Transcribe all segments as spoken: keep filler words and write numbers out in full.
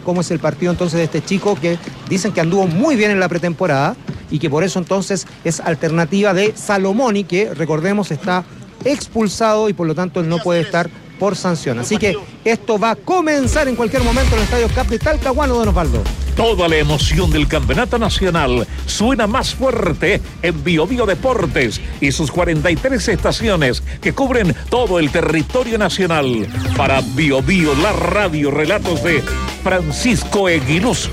cómo es el partido entonces de este chico que dicen que anduvo muy bien en la pretemporada y que por eso entonces es alternativa de Salomoni, que recordemos está expulsado y por lo tanto él no puede estar por sanción. Así que esto va a comenzar en cualquier momento en el Estadio Cap de Talcahuano, don Osvaldo. Toda la emoción del Campeonato Nacional suena más fuerte en Bio Bio Deportes y sus cuarenta y tres estaciones que cubren todo el territorio nacional. Para Bio Bio, la radio, relatos de Francisco Eguiluz.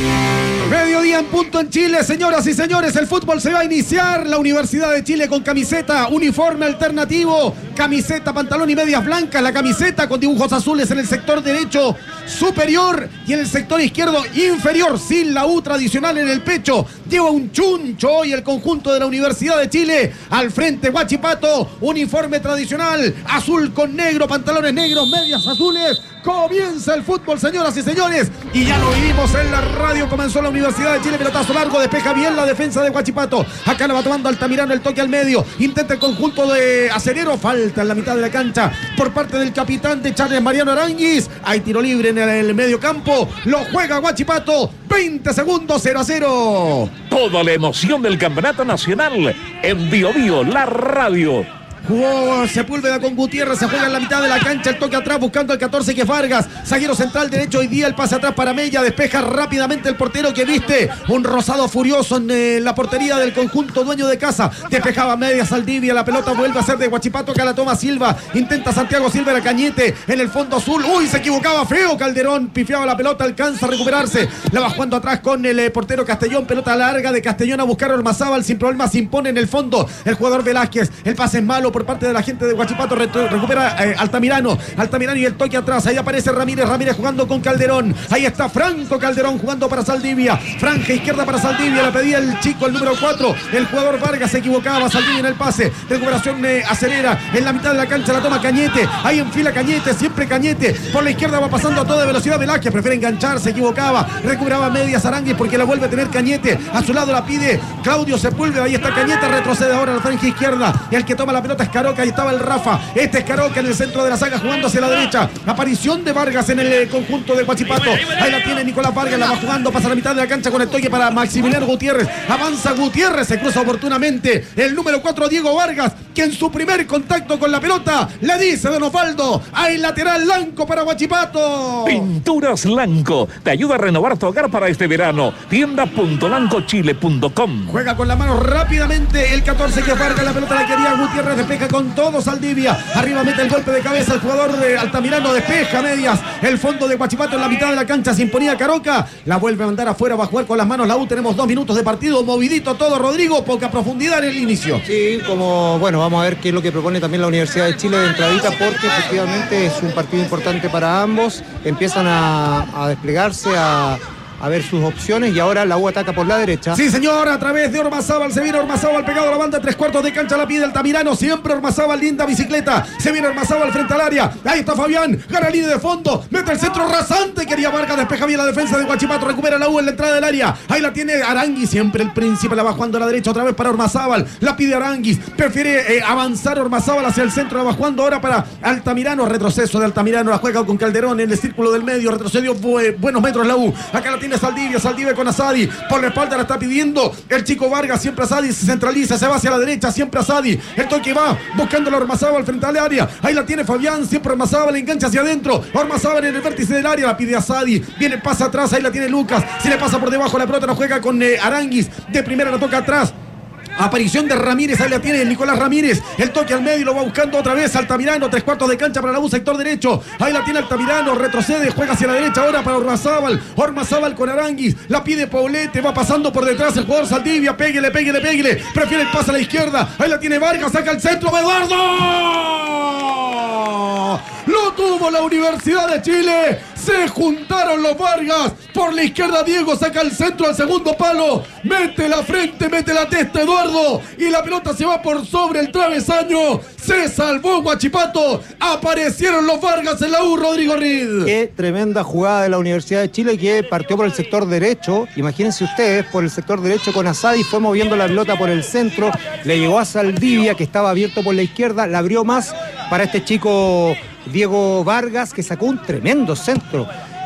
Mediodía en punto en Chile, señoras y señores, el fútbol se va a iniciar. La Universidad de Chile con camiseta, uniforme alternativo, camiseta, pantalón y medias blancas, la camiseta con dibujos azules en el sector derecho superior y en el sector izquierdo inferior, sin la U tradicional en el pecho. Lleva un chuncho hoy el conjunto de la Universidad de Chile. Al frente Huachipato, uniforme tradicional, azul con negro, pantalones negros, medias azules. Comienza el fútbol, señoras y señores, y ya lo vivimos en la radio. Comenzó la Universidad de Chile, pelotazo largo, despeja bien la defensa de Huachipato. Acá la va tomando Altamirano, el toque al medio, intenta el conjunto de Acerero, falta en la mitad de la cancha por parte del capitán de Charles Mariano Aranguis. Hay tiro libre en el medio campo, lo juega Huachipato, veinte segundos, cero a cero. Toda la emoción del Campeonato Nacional en Bio Bio, la radio. Jugó Sepúlveda con Gutiérrez, se juega en la mitad de la cancha, el toque atrás buscando al catorce que es Vargas, zaguero central derecho hoy día, el pase atrás para Mella, despeja rápidamente el portero que viste un rosado furioso en eh, la portería del conjunto dueño de casa, despejaba media Saldivia, la pelota vuelve a ser de Huachipato, acá la toma Silva, intenta Santiago Silva la Cañete en el fondo azul, uy se equivocaba feo Calderón, pifiaba la pelota, alcanza a recuperarse, la va jugando atrás con el eh, portero Castellón, pelota larga de Castellón a buscar a Ormazábal, sin problema se impone en el fondo el jugador Velázquez, el pase es malo por parte de la gente de Huachipato, recupera eh, Altamirano, Altamirano y el toque atrás, ahí aparece Ramírez, Ramírez jugando con Calderón, ahí está Franco Calderón jugando para Saldivia, franja izquierda para Saldivia, la pedía el chico, el número cuatro, el jugador Vargas se equivocaba, Saldivia en el pase, recuperación eh, acelera, en la mitad de la cancha la toma Cañete, ahí enfila Cañete, siempre Cañete, por la izquierda va pasando a toda velocidad Velázquez, prefiere enganchar, se equivocaba, recuperaba medias Aranguis porque la vuelve a tener Cañete, a su lado la pide Claudio Sepúlveda, ahí está Cañete, retrocede ahora a la franja izquierda, y el que toma la pelota es Caroca, ahí estaba el Rafa, este es Caroca en el centro de la saga jugando hacia la derecha, aparición de Vargas en el conjunto de Huachipato, ahí la tiene Nicolás Vargas, la va jugando, pasa a la mitad de la cancha con el toque para Maximiliano Gutiérrez, avanza Gutiérrez, se cruza oportunamente el número cuatro Diego Vargas, que en su primer contacto con la pelota le dice don Osvaldo, hay lateral Lanco para Huachipato. Pinturas Lanco, te ayuda a renovar tu hogar para este verano, tienda punto lanco chile punto com. Juega con la mano rápidamente el catorce que Vargas, la pelota la quería Gutiérrez, despeja con todo Saldivia, arriba mete el golpe de cabeza el jugador de Altamirano, despeja medias el fondo de Huachipato en la mitad de la cancha, se imponía Caroca, la vuelve a mandar afuera, va a jugar con las manos la U, tenemos dos minutos de partido, movidito todo Rodrigo, poca profundidad en el inicio. Sí, como bueno, vamos a ver qué es lo que propone también la Universidad de Chile de entradita, porque efectivamente es un partido importante para ambos, empiezan a, a desplegarse, a a ver sus opciones y ahora la U ataca por la derecha. Sí, señor, a través de Ormazábal, se viene Ormazábal pegado a la banda, tres cuartos de cancha la pide Altamirano, siempre Ormazábal, linda bicicleta, se viene Ormazábal frente al área, ahí está Fabián, gana línea de fondo, mete el centro rasante, quería Vargas, despeja bien la defensa de Huachipato, recupera la U en la entrada del área, ahí la tiene Aranguis, siempre el príncipe, la va jugando a la derecha otra vez para Ormazábal, la pide Aranguis, prefiere eh, avanzar Ormazábal hacia el centro, la va jugando ahora para Altamirano, retroceso de Altamirano, la juega con Calderón en el círculo del medio, retrocedió bu buenos metros la U, acá la tiene Saldivia, Saldivia con Asadi, por la espalda la está pidiendo el chico Vargas, siempre Asadi se centraliza, se va hacia la derecha, siempre Asadi, el toque va buscando a Ormazábal frente al área, ahí la tiene Fabián, siempre Ormazábal, engancha hacia adentro, Ormazábal en el vértice del área, la pide Asadi, viene pasa atrás, ahí la tiene Lucas, si le pasa por debajo la pelota, no juega con eh, Aranguis, de primera la toca atrás. Aparición de Ramírez, ahí la tiene Nicolás Ramírez, el toque al medio, lo va buscando otra vez Altamirano, tres cuartos de cancha para la U, sector derecho, ahí la tiene Altamirano, retrocede, juega hacia la derecha ahora para Ormazábal, Ormazábal con Aranguis, la pide Paulete, va pasando por detrás el jugador Saldivia, péguele, péguele, péguele, prefiere el pase a la izquierda, ahí la tiene Vargas, saca el centro, Eduardo, lo tuvo la Universidad de Chile, se juntaron los Vargas, por la izquierda Diego saca el centro al segundo palo, mete la frente, mete la testa Eduardo, y la pelota se va por sobre el travesaño, se salvó Huachipato, aparecieron los Vargas en la U, Rodrigo Reed. Qué tremenda jugada de la Universidad de Chile que partió por el sector derecho, imagínense ustedes, por el sector derecho con Asadi, fue moviendo la pelota por el centro, le llegó a Saldivia que estaba abierto por la izquierda, la abrió más para este chico Diego Vargas que sacó un tremendo centro.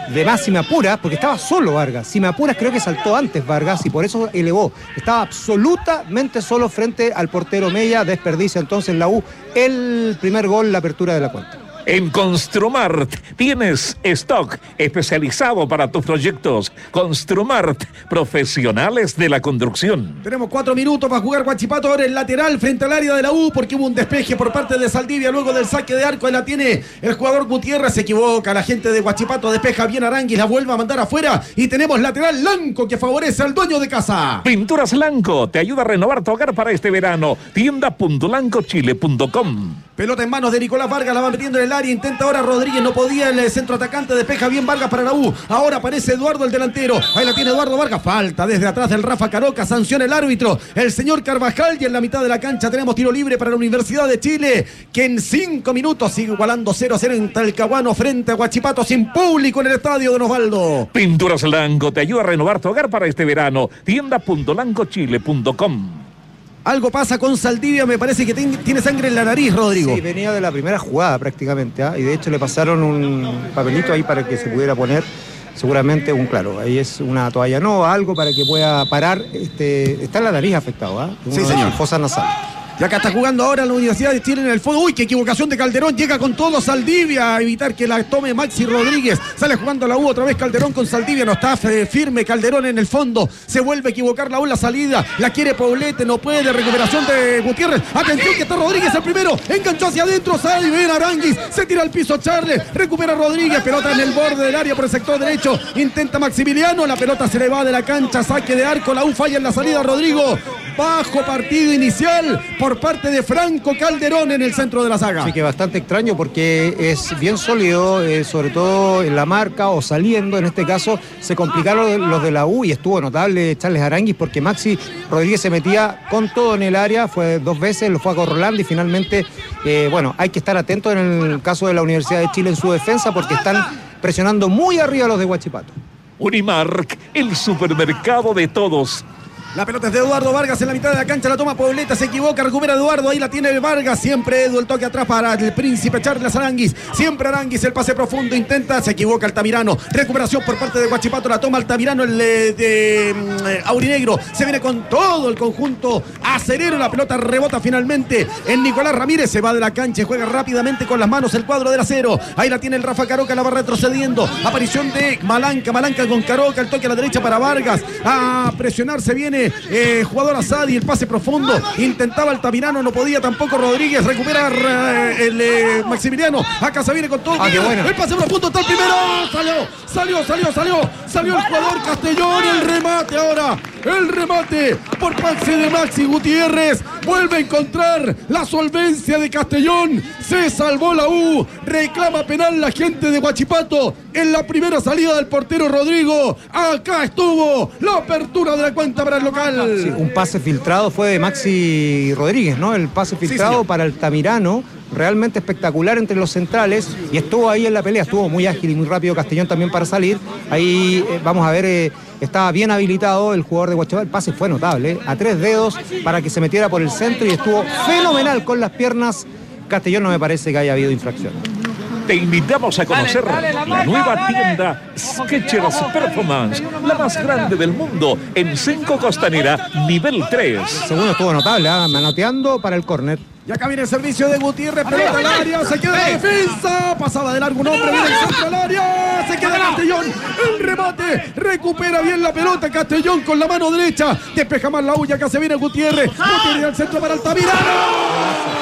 de más si me apuras, porque estaba solo Vargas. Si me apuras, creo que saltó antes Vargas y por eso elevó. Estaba absolutamente solo frente al portero Mella. Desperdicia entonces la U el primer gol, la apertura de la cuenta. En Construmart tienes stock especializado para tus proyectos. Construmart, profesionales de la construcción. Tenemos cuatro minutos para jugar Huachipato ahora en lateral frente al área de la U porque hubo un despeje por parte de Saldivia luego del saque de arco. Ahí la tiene el jugador Gutiérrez, se equivoca la gente de Huachipato, despeja bien Aranguis, la vuelve a mandar afuera y tenemos lateral Lanco que favorece al dueño de casa. Pinturas Lanco te ayuda a renovar tu hogar para este verano. tienda punto lanco chile punto com. Pelota en manos de Nicolás Vargas, la va metiendo en el área, intenta ahora Rodríguez, no podía el centro atacante, despeja bien Vargas para la U. Ahora aparece Eduardo el delantero, ahí la tiene Eduardo Vargas, falta desde atrás del Rafa Caroca, sanciona el árbitro, el señor Carvajal, y en la mitad de la cancha tenemos tiro libre para la Universidad de Chile, que en cinco minutos sigue igualando cero a cero en Talcahuano frente a Huachipato, sin público en el estadio Don Osvaldo. Pinturas Lanco te ayuda a renovar tu hogar para este verano. tienda punto lanco chile punto com. Algo pasa con Saldivia, me parece que tiene sangre en la nariz, Rodrigo. Sí, venía de la primera jugada prácticamente, ¿eh? Y de hecho le pasaron un papelito ahí para que se pudiera poner seguramente un, claro, ahí es una toalla nova, algo para que pueda parar, este, está en la nariz afectado, ¿eh? Sí, señor. Fosa nasal. Y acá está jugando ahora la Universidad de Chile en el fuego. Uy, qué equivocación de Calderón. Llega con todo Saldivia a evitar que la tome Maxi Rodríguez. Sale jugando la U otra vez Calderón con Saldivia. No está firme Calderón en el fondo. Se vuelve a equivocar la U en la salida. La quiere Poblete, no puede. Recuperación de Gutiérrez. Atención que está Rodríguez el primero. Enganchó hacia adentro. Sale bien Aranguis. Se tira al piso Charles. Recupera Rodríguez. Pelota en el borde del área por el sector derecho. Intenta Maximiliano. La pelota se le va de la cancha. Saque de arco. La U falla en la salida. Rodrigo. Bajo partido inicial por parte de Franco Calderón en el centro de la saga. Sí, que bastante extraño porque es bien sólido, eh, sobre todo en la marca o saliendo. En este caso se complicaron los de la U y estuvo notable Charles Aranguis porque Maxi Rodríguez se metía con todo en el área, fue dos veces, lo fue acorralando y finalmente, eh, bueno, hay que estar atento en el caso de la Universidad de Chile en su defensa porque están presionando muy arriba los de Huachipato. Unimark, el supermercado de todos. La pelota es de Eduardo Vargas en la mitad de la cancha, la toma Pobleta, se equivoca, recupera Eduardo, ahí la tiene Vargas, siempre Edu, el toque atrás para el príncipe Charles Aranguis, siempre Aranguis, el pase profundo, intenta, se equivoca Altamirano, recuperación por parte de Huachipato, la toma Altamirano, el de, de eh, Aurinegro, se viene con todo el conjunto acerero, la pelota rebota finalmente en Nicolás Ramírez, se va de la cancha, juega rápidamente con las manos el cuadro del acero, ahí la tiene el Rafa Caroca, la va retrocediendo, aparición de Malanca, Malanca con Caroca, el toque a la derecha para Vargas, a presionar se viene Eh, jugador Asadi, el pase profundo, intentaba Altamirano, no podía tampoco Rodríguez, recupera eh, el eh, Maximiliano, acá se viene con todo, ah, qué bueno. El pase profundo está el primero, salió, salió, salió, salió, salió el jugador Castellón, el remate ahora, el remate por parte de Maxi Gutiérrez, vuelve a encontrar la solvencia de Castellón, se salvó la U, reclama penal la gente de Huachipato, en la primera salida del portero Rodrigo, acá estuvo la apertura de la cuenta para el local. Sí, un pase filtrado fue de Maxi Rodríguez, ¿no? El pase filtrado sí, para Altamirano, realmente espectacular entre los centrales y estuvo ahí en la pelea, estuvo muy ágil y muy rápido Castellón también para salir. Ahí eh, vamos a ver, eh, estaba bien habilitado el jugador de Huachipato, el pase fue notable, eh, a tres dedos para que se metiera por el centro y estuvo fenomenal con las piernas. Castellón no me parece que haya habido infracción. Te invitamos a conocer dale, dale, la, la nueva tienda Skechers Performance, la más grande del mundo, en Cinco Costanera, nivel tres. El segundo estuvo notable, ¿eh? Manoteando para el córner. Y acá viene el servicio de Gutiérrez, pelota al área, se queda la defensa, pasaba de largo un hombre, viene el centro al área, se queda Castellón, el remate, recupera bien la pelota Castellón con la mano derecha, despeja más la U y acá se viene Gutiérrez, Gutiérrez al centro para Altamirano.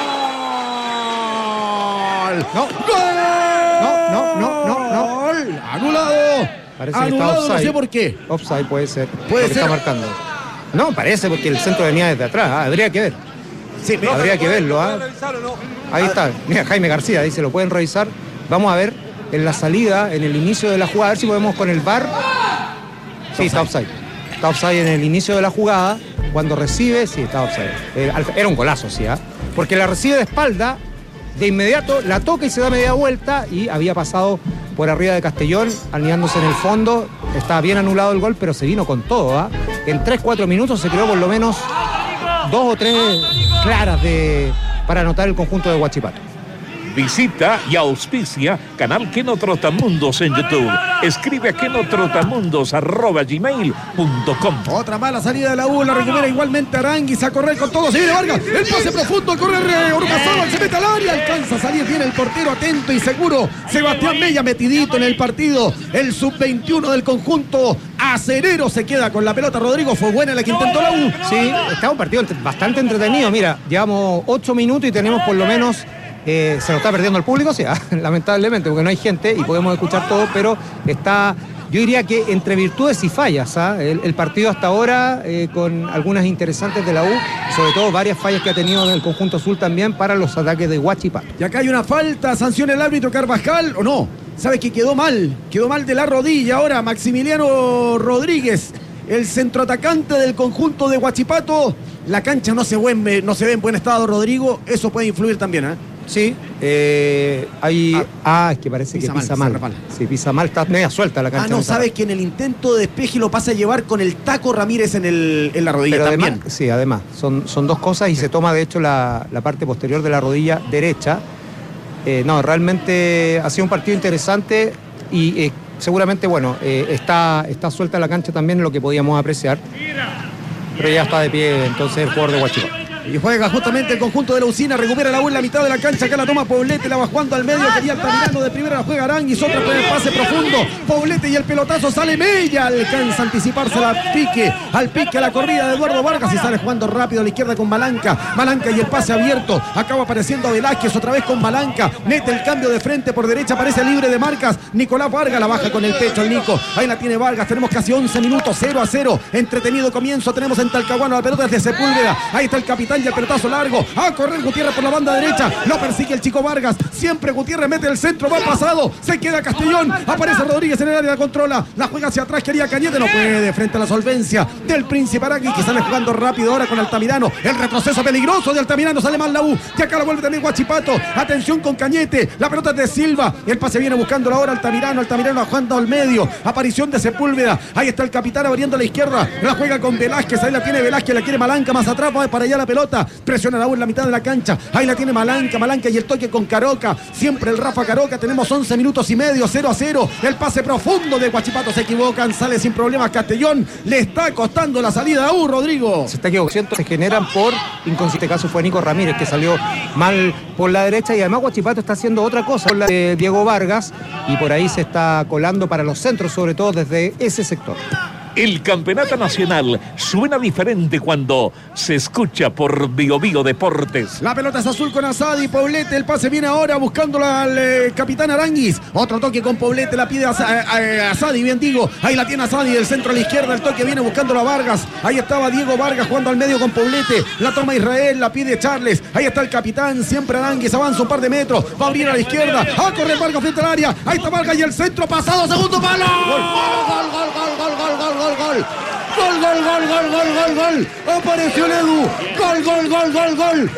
No. ¡Gol! No, no, no, no, no. Anulado. Parece Anulado, que está offside. No sé por qué. Offside puede ser. Puede ser. Está marcando. No, parece porque el centro venía desde atrás. ¿eh? Habría que ver. Sí, no, habría que verlo. ¿eh? Ahí está. Mira, Jaime García dice, lo pueden revisar. Vamos a ver en la salida, en el inicio de la jugada, a ver si podemos con el V A R. Sí, está offside. Está offside en el inicio de la jugada. Cuando recibe, sí, está offside. Era un golazo, sí. ¿eh? Porque la recibe de espalda. De inmediato la toca y se da media vuelta y había pasado por arriba de Castellón, alineándose en el fondo. Estaba bien anulado el gol, pero se vino con todo. ¿eh? En tres cuatro minutos se creó por lo menos dos o tres claras de, para anotar el conjunto de Huachipato. Visita y auspicia canal Keno Trotamundos en YouTube. Escribe a kenotrotamundos arroba gmail punto com. Otra mala salida de la U, la recupera igualmente Aranguis a correr con todo. Se viene Vargas, el pase profundo, a correr eh, Ormazábal, se mete al área, alcanza a salir bien el portero, atento y seguro. Sebastián Mella metidito en el partido. El sub veintiuno del conjunto acerero se queda con la pelota. Rodrigo, fue buena la que intentó la U. Sí, está un partido bastante entretenido. Mira, llevamos ocho minutos y tenemos por lo menos... Eh, se nos está perdiendo el público, sí, lamentablemente, porque no hay gente y podemos escuchar todo, pero está, yo diría que entre virtudes y fallas, ¿eh? el, el partido hasta ahora, eh, con algunas interesantes de la U, sobre todo varias fallas que ha tenido en el conjunto azul también para los ataques de Huachipato. Y acá hay una falta, sanciona el árbitro Carvajal, ¿o no? ¿Sabe que quedó mal? Quedó mal de la rodilla ahora Maximiliano Rodríguez, el centroatacante del conjunto de Huachipato. La cancha no se, buen, no se ve en buen estado, Rodrigo, eso puede influir también, ¿eh? Sí, eh, hay... Ah, ah, es que parece pisa que pisa mal. mal. Sí, pisa mal, está media suelta la cancha. Ah, no, sabes que en el intento de despeje lo pasa a llevar con el taco Ramírez en, el, en la rodilla. Pero también. Además, sí, además, son, son dos cosas y se toma de hecho la, la parte posterior de la rodilla derecha. Eh, no, realmente ha sido un partido interesante y eh, seguramente, bueno, eh, está, está suelta la cancha también, lo que podíamos apreciar. Pero ya está de pie entonces el jugador de Huachipato. Y juega justamente el conjunto de la Usina, recupera la U en la mitad de la cancha, acá la toma Poblete, la va jugando al medio, quería Altamirano de primera, la juega Aranguis, otra por el pase profundo, Poblete y el pelotazo, sale Mella, alcanza a anticiparse al pique, al pique a la corrida de Eduardo Vargas y sale jugando rápido a la izquierda con Malanca, Malanca y el pase abierto, acaba apareciendo Velázquez otra vez con Malanca, mete el cambio de frente por derecha, aparece libre de marcas, Nicolás Vargas la baja con el pecho el Nico, ahí la tiene Vargas, tenemos casi once minutos, cero a cero, entretenido comienzo, tenemos en Talcahuano, la pelota es de Sepúlveda, ahí está el capitán y el pelotazo largo, a correr Gutiérrez por la banda derecha, lo persigue el chico Vargas, siempre Gutiérrez mete el centro, va pasado, se queda Castellón, aparece Rodríguez en el área, la controla, la juega hacia atrás, quería Cañete, no puede, frente a la solvencia del Príncipe Arangui, que sale jugando rápido ahora con Altamirano, el retroceso peligroso de Altamirano, sale mal la U, y acá la vuelve también Huachipato, atención con Cañete, la pelota es de Silva, el pase viene buscándolo ahora Altamirano, Altamirano jugando al medio, aparición de Sepúlveda, ahí está el capitán abriendo a la izquierda, la juega con Velázquez, ahí la tiene Velázquez, la quiere Malanca más atrás, va para allá la pelota, presiona la U en la mitad de la cancha, ahí la tiene Malanca, Malanca y el toque con Caroca, siempre el Rafa Caroca, tenemos once minutos y medio, cero a cero, el pase profundo de Huachipato, se equivocan, sale sin problemas Castellón, le está costando la salida a U, Rodrigo. Se está equivocando, se generan por, en este caso fue Nico Ramírez, que salió mal por la derecha y además Huachipato está haciendo otra cosa, por la de Diego Vargas, y por ahí se está colando para los centros, sobre todo desde ese sector. El campeonato nacional suena diferente cuando se escucha por Bio Bio Deportes. La pelota es azul con Asadi, Poblete, el pase viene ahora buscándolo al eh, capitán Aranguis. Otro toque con Poblete, la pide a, a, a Asadi, bien digo. Ahí la tiene Asadi, del centro a la izquierda, el toque viene buscándolo a Vargas. Ahí estaba Diego Vargas jugando al medio con Poblete. La toma Israel, la pide Charles. Ahí está el capitán, siempre Aranguis, avanza un par de metros. Va a abrir a la izquierda, a correr Vargas frente al área. Ahí está Vargas y el centro pasado, segundo palo. Gol, gol, gol, gol, gol, gol, gol, gol. Gol, gol, gol, gol, gol, gol, gol, gol. Apareció el Edu. Gol, gol, gol, gol, gol.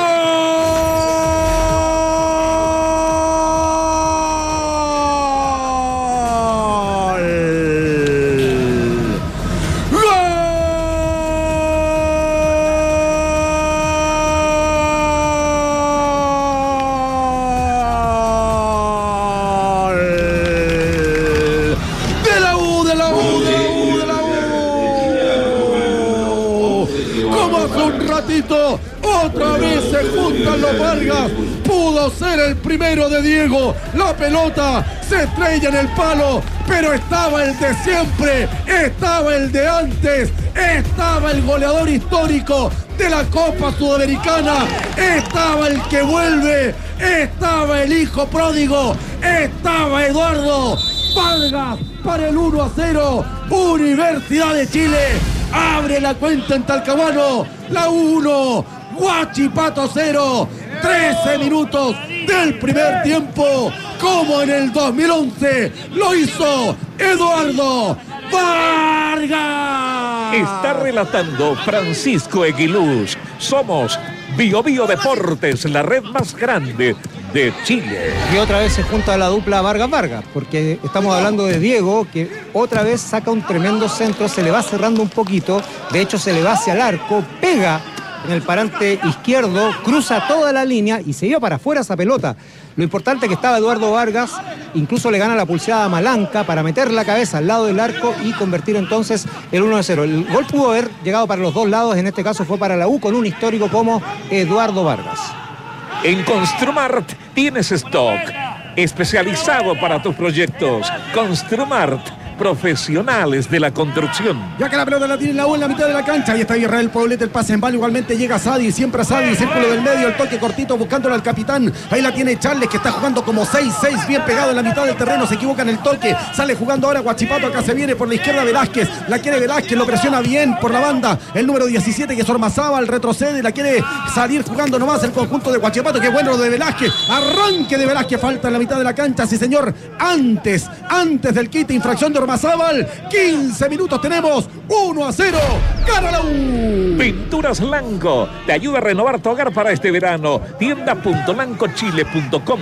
Otra vez se juntan los Vargas. Pudo ser el primero de Diego. La pelota se estrella en el palo, pero estaba el de siempre, estaba el de antes, estaba el goleador histórico de la Copa Sudamericana, estaba el que vuelve, estaba el hijo pródigo, estaba Eduardo Vargas para el uno a cero. Universidad de Chile abre la cuenta en Talcahuano. La uno, Huachipato cero. trece minutos del primer tiempo, como en el dos mil once lo hizo Eduardo Vargas. Está relatando Francisco Eguiluz. Somos Bio Bio Deportes, la red más grande de Chile. Y otra vez se junta la dupla Vargas-Vargas, porque estamos hablando de Diego, que otra vez saca un tremendo centro, se le va cerrando un poquito, de hecho se le va hacia el arco, pega en el parante izquierdo, cruza toda la línea y se iba para afuera esa pelota. Lo importante es que estaba Eduardo Vargas, incluso le gana la pulseada a Malanca para meter la cabeza al lado del arco y convertir entonces el uno a cero. El gol pudo haber llegado para los dos lados, en este caso fue para la U con un histórico como Eduardo Vargas. En Construmart tienes stock especializado para tus proyectos. Construmart, profesionales de la construcción. Ya que la pelota la tiene la U en la mitad de la cancha. Ahí está Israel Poblete, el pase en vano. Igualmente llega Sadi, siempre a Sadi, círculo del medio, el toque cortito buscándolo al capitán. Ahí la tiene Charles, que está jugando como seis seis, bien pegado en la mitad del terreno. Se equivoca en el toque. Sale jugando ahora Huachipato. Acá se viene por la izquierda Velázquez. La quiere Velázquez, lo presiona bien por la banda. El número diecisiete, que es Ormazábal, retrocede. La quiere salir jugando nomás el conjunto de Huachipato. Qué bueno lo de Velázquez. Arranque de Velázquez. Falta en la mitad de la cancha. Sí, señor. Antes, antes del quite, infracción de Ormazábal. quince minutos tenemos. uno a cero. ¡Gana la U! Pinturas Lanco te ayuda a renovar tu hogar para este verano. tienda punto lanco chile punto com.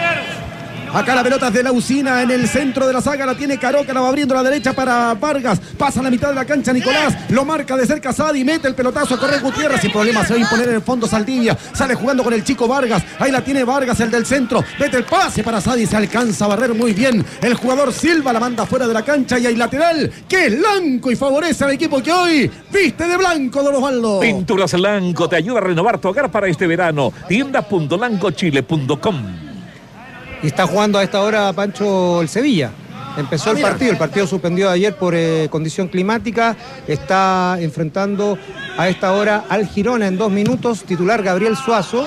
Acá la pelota es de la usina en el centro de la saga. La tiene Caroca, la va abriendo a la derecha para Vargas. Pasa a la mitad de la cancha Nicolás. Lo marca de cerca Sadi. Mete el pelotazo a correr Gutiérrez. Sin problema se va a imponer en el fondo Saldivia. Sale jugando con el chico Vargas. Ahí la tiene Vargas, el del centro. Mete el pase para Sadi. Se alcanza a barrer muy bien. El jugador Silva la manda fuera de la cancha. Y hay lateral que es blanco y favorece al equipo que hoy viste de blanco, don Osvaldo. Pinturas Lanco te ayuda a renovar tu hogar para este verano. tienda punto lanco chile punto com. Y está jugando a esta hora Pancho el Sevilla. Empezó Ah, el mira. partido, el partido suspendido ayer por eh, condición climática. Está enfrentando a esta hora al Girona en dos minutos, titular Gabriel Suazo.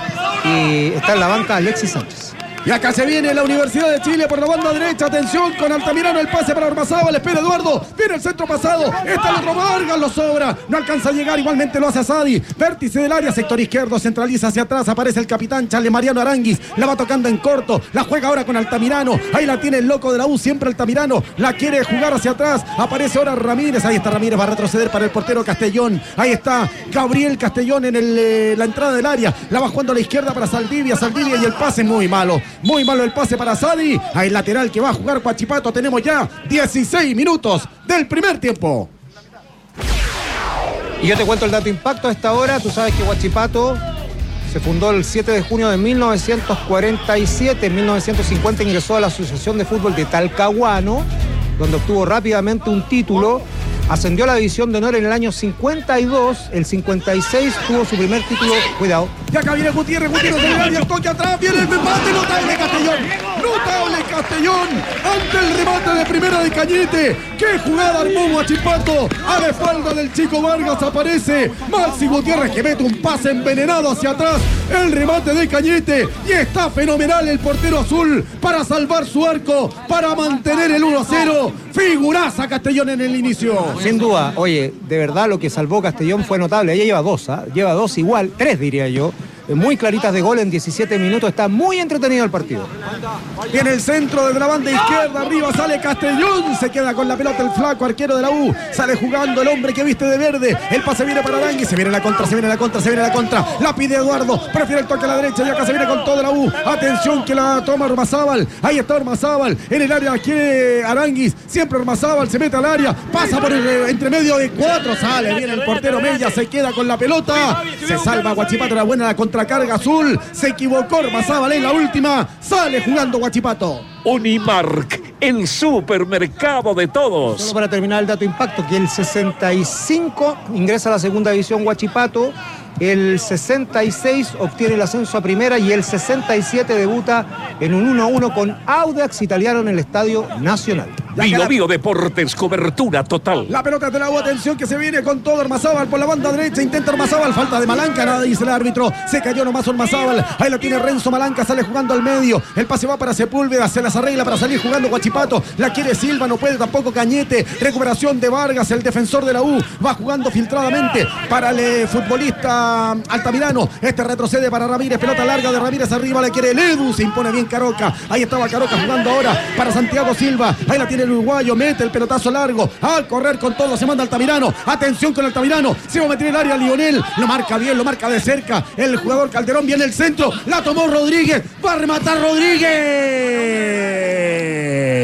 Y está en la banca Alexis Sánchez. Y acá se viene la Universidad de Chile por la banda derecha. Atención con Altamirano, el pase para Ormazábal. Espera Eduardo, viene el centro pasado. Está el otro Vargas, lo sobra. No alcanza a llegar, igualmente lo hace Sadi. Vértice del área, sector izquierdo, centraliza hacia atrás. Aparece el capitán Charles Mariano Aranguis. La va tocando en corto. La juega ahora con Altamirano. Ahí la tiene el loco de la U, siempre Altamirano. La quiere jugar hacia atrás. Aparece ahora Ramírez. Ahí está Ramírez, va a retroceder para el portero Castellón. Ahí está Gabriel Castellón en el, eh, la entrada del área. La va jugando a la izquierda para Saldivia. Saldivia y el pase muy malo. Muy malo el pase para Sadi. Hay lateral que va a jugar Huachipato. Tenemos ya dieciséis minutos del primer tiempo. Y yo te cuento el dato impacto a esta hora. Tú sabes que Huachipato se fundó el siete de junio de mil novecientos cuarenta y siete. En mil novecientos cincuenta ingresó a la Asociación de Fútbol de Talcahuano, donde obtuvo rápidamente un título. Ascendió a la división de honor en el año cincuenta y dos. El cincuenta y seis tuvo su primer título. Cuidado. Y acá viene Gutiérrez, Gutiérrez del área, toque atrás, viene el remate, notable Castellón, notable Castellón, ante el remate de primera de Cañete. ¡Qué jugada armó Huachipato! A la espalda del chico Vargas aparece Maxi Gutiérrez, que mete un pase envenenado hacia atrás, el remate de Cañete, y está fenomenal el portero azul para salvar su arco, para mantener el uno a cero. Figuraza Castellón en el inicio. Sin duda, oye, de verdad lo que salvó Castellón fue notable. Ella lleva dos, ¿ah? Lleva dos igual, tres diría yo. Muy claritas de gol en diecisiete minutos. Está muy entretenido el partido. Viene el centro desde la banda izquierda. Arriba sale Castellón. Se queda con la pelota el flaco arquero de la U. Sale jugando el hombre que viste de verde. El pase viene para Arangui. Se viene la contra, se viene la contra, se viene la contra. La pide Eduardo. Prefiere el toque a la derecha. Y acá se viene con todo la U. Atención que la toma Ormazábal. Ahí está Ormazábal. En el área quiere Aranguis. Siempre Ormazábal se mete al área. Pasa por el eh, entre medio de cuatro. Sale. Viene el portero Mella. Se queda con la pelota. Se salva Huachipato. La buena la contra. Carga azul, se equivocó Ormazábal en la última, sale jugando Huachipato. Unimark, el supermercado de todos. Solo para terminar el dato impacto, que el sesenta y cinco ingresa a la segunda división Huachipato, el sesenta y seis obtiene el ascenso a primera y el sesenta y siete debuta en un uno a uno con Audax Italiano en el Estadio Nacional. Bio Bio Deportes, cobertura total. La pelota de la U, atención que se viene con todo Ormazábal por la banda derecha, intenta Ormazábal, falta de Malanca, nada dice el árbitro, se cayó nomás Ormazábal, ahí lo tiene Renzo Malanca, sale jugando al medio, el pase va para Sepúlveda, se las arregla para salir jugando Huachipato, la quiere Silva, no puede tampoco Cañete, recuperación de Vargas, el defensor de la U, va jugando filtradamente para el eh, futbolista Altamirano, este retrocede para Ramírez, pelota larga de Ramírez arriba, le quiere el Edu, se impone bien Caroca, ahí estaba Caroca jugando ahora para Santiago Silva, ahí la tiene el uruguayo, mete el pelotazo largo, a correr con todo, se manda Altamirano, atención con Altamirano, se va a meter en el área Lionel, lo marca bien, lo marca de cerca, el jugador Calderón viene el centro, la tomó Rodríguez, va a rematar Rodríguez,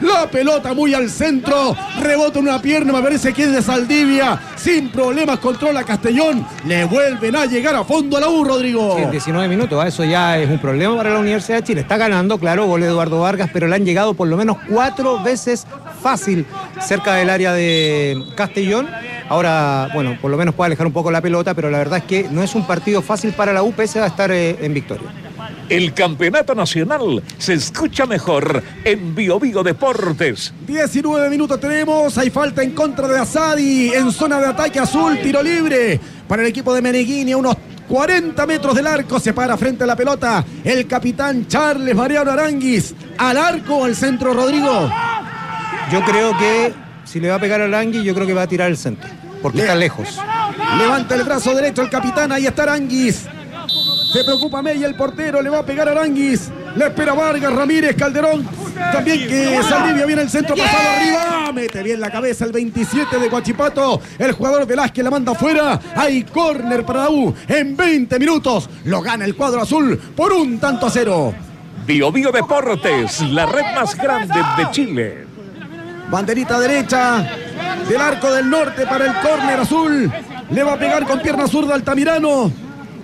La pelota muy al centro. Rebota en una pierna, me parece que es de Saldivia. Sin problemas controla Castellón. Le vuelven a llegar a fondo a la U, Rodrigo. Sí, en diecinueve minutos, eso ya es un problema para la Universidad de Chile. Está ganando, claro, gol de Eduardo Vargas, pero le han llegado por lo menos cuatro veces fácil cerca del área de Castellón. Ahora, bueno, por lo menos puede alejar un poco la pelota, pero la verdad es que no es un partido fácil para la U, pese a estar eh, en victoria. El campeonato nacional se escucha mejor en Bio Bio Deportes. diecinueve minutos tenemos, hay falta en contra de Asadi en zona de ataque azul, tiro libre para el equipo de Meneghini, a unos cuarenta metros del arco, se para frente a la pelota el capitán Charles Mariano Aranguis, al arco, al centro, Rodrigo. Yo creo que si le va a pegar a Aranguis, yo creo que va a tirar el centro, porque Le... está lejos. Levanta el brazo derecho el capitán, ahí está Aranguis. Se preocupa Mella, el portero, le va a pegar a Aranguis. Le espera Vargas, Ramírez, Calderón. También que Saldivia viene el centro pasado arriba. Mete bien la cabeza el veintisiete de Huachipato. El jugador Velázquez la manda afuera. Hay córner para la U. En veinte minutos lo gana el cuadro azul por un tanto a cero. Bio Bio Deportes, la red más grande de Chile. Banderita derecha del arco del norte para el córner azul. Le va a pegar con pierna zurda Altamirano.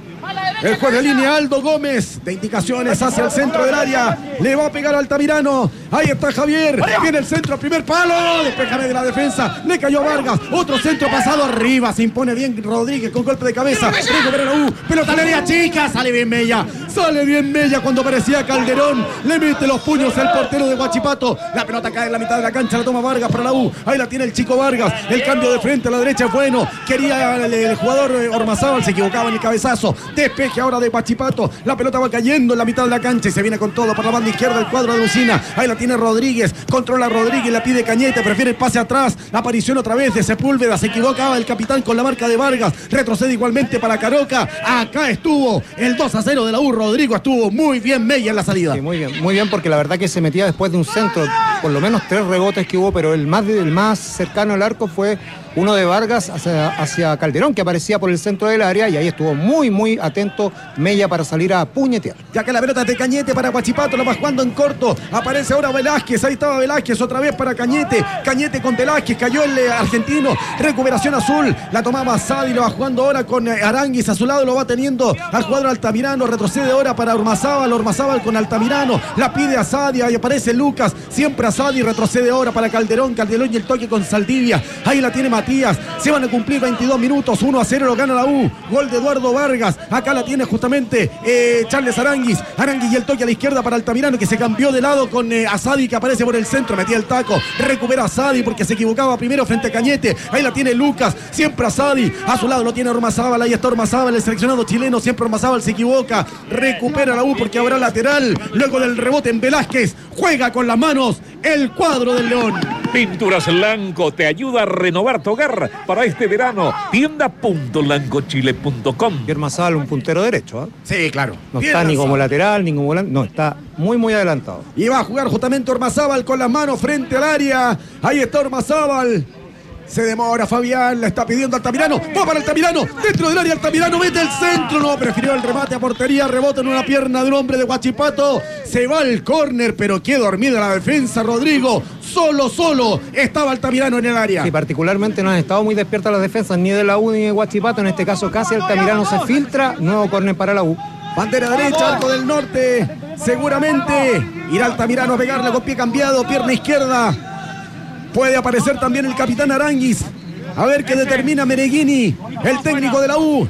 El juez de línea Aldo Gómez, de indicaciones hacia el centro del área. Le va a pegar a Altamirano. Ahí está Javier. Viene el centro, primer palo. Despeja de la defensa. Le cayó Vargas. Otro centro pasado arriba. Se impone bien Rodríguez con golpe de cabeza. Recupera la U. Pelota al área chica. Sale bien Mella. Sale bien Mella cuando aparecía Calderón. Le mete los puños al portero de Huachipato. La pelota cae en la mitad de la cancha. La toma Vargas para la U. Ahí la tiene el chico Vargas. El cambio de frente a la derecha es bueno. Quería el, el jugador Ormazábal. Se equivocaba en el cabezazo. Despeje ahora de Huachipato. La pelota va cayendo en la mitad de la cancha y se viene con todo por la banda izquierda del cuadro de Lucina. Ahí la tiene Rodríguez. Controla Rodríguez. La pide Cañete. Prefiere el pase atrás. La aparición otra vez de Sepúlveda. Se equivocaba el capitán con la marca de Vargas. Retrocede igualmente para Caroca. Acá estuvo el dos a cero de la U. Rodrigo estuvo muy bien Mella en la salida. Sí, muy bien, muy bien, porque la verdad que se metía después de un centro. Por lo menos tres rebotes que hubo, pero el más, el más cercano al arco fue uno de Vargas hacia, hacia Calderón, que aparecía por el centro del área, y ahí estuvo muy, muy atento Mella para salir a puñetear. Ya que la pelota es de Cañete para Huachipato, la va jugando en corto. Aparece ahora Velázquez, ahí estaba Velázquez otra vez para Cañete. Cañete con Velázquez, cayó el eh, argentino. Recuperación azul, la tomaba Sadi, lo va jugando ahora con eh, Aranguis a su lado, lo va teniendo al jugador Altamirano. Retrocede ahora para Ormazábal, Ormazábal con Altamirano, la pide a Sadi, ahí aparece Lucas, siempre a Sadi, retrocede ahora para Calderón, Calderón y el toque con Saldivia. Ahí la tiene Matías, se van a cumplir veintidós minutos, uno a cero lo gana la U. Gol de Eduardo Vargas, acá la tiene justamente eh, Charles Aranguis. Aranguis y el toque a la izquierda para Altamirano, que se cambió de lado con eh, Asadi, que aparece por el centro, metía el taco, recupera a Sadi porque se equivocaba primero frente a Cañete. Ahí la tiene Lucas, siempre a Sadi, a su lado lo tiene Ormazábal, ahí está Ormazábal, el seleccionado chileno, siempre Ormazábal se equivoca, recupera la U porque habrá lateral, luego del rebote en Velázquez, juega con las manos el cuadro del León. Pinturas Lanco te ayuda a renovar tu hogar para este verano. tienda punto lancochile punto com. Y Ormazábal un puntero derecho, ¿eh? Sí, claro. No está ni como lateral, ni como volante, no, está muy, muy adelantado. Y va a jugar justamente Ormazábal con las manos frente al área. Ahí está Ormazábal. Se demora Fabián, la está pidiendo Altamirano. Va para Altamirano, dentro del área Altamirano, mete el centro. No, prefirió el remate a portería, rebota en una pierna de un hombre de Huachipato. Se va al córner, pero qué dormida la defensa, Rodrigo. Solo, solo estaba Altamirano en el área. Sí, particularmente no han estado muy despiertas las defensas, ni de la U ni de Huachipato. En este caso casi Altamirano se filtra. Nuevo córner para la U. Bandera derecha, arco del norte. Seguramente irá Altamirano a pegarle con pie cambiado, pierna izquierda. Puede aparecer también el capitán Aranguis. A ver qué determina Meneghini, el técnico de la U.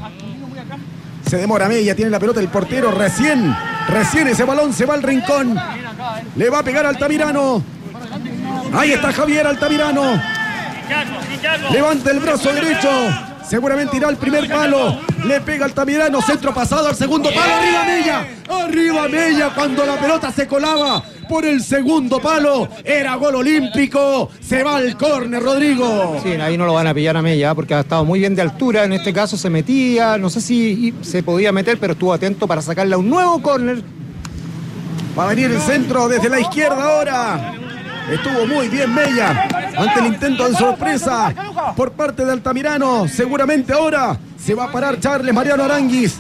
Se demora Mella, tiene la pelota el portero. Recién, recién ese balón se va al rincón. Le va a pegar Altamirano. Ahí está Javier Altamirano. Levanta el brazo derecho. Seguramente irá al primer palo. Le pega Altamirano, centro pasado al segundo palo. Arriba Mella. Arriba Mella cuando la pelota se colaba por el segundo palo. Era gol olímpico. Se va al córner, Rodrigo. Sí, ahí no lo van a pillar a Mella porque ha estado muy bien de altura. En este caso se metía, no sé si se podía meter, pero estuvo atento para sacarle a un nuevo córner. Va a venir el centro desde la izquierda ahora. Estuvo muy bien Mella ante el intento de sorpresa por parte de Altamirano. Seguramente ahora se va a parar Charles Mariano Aranguis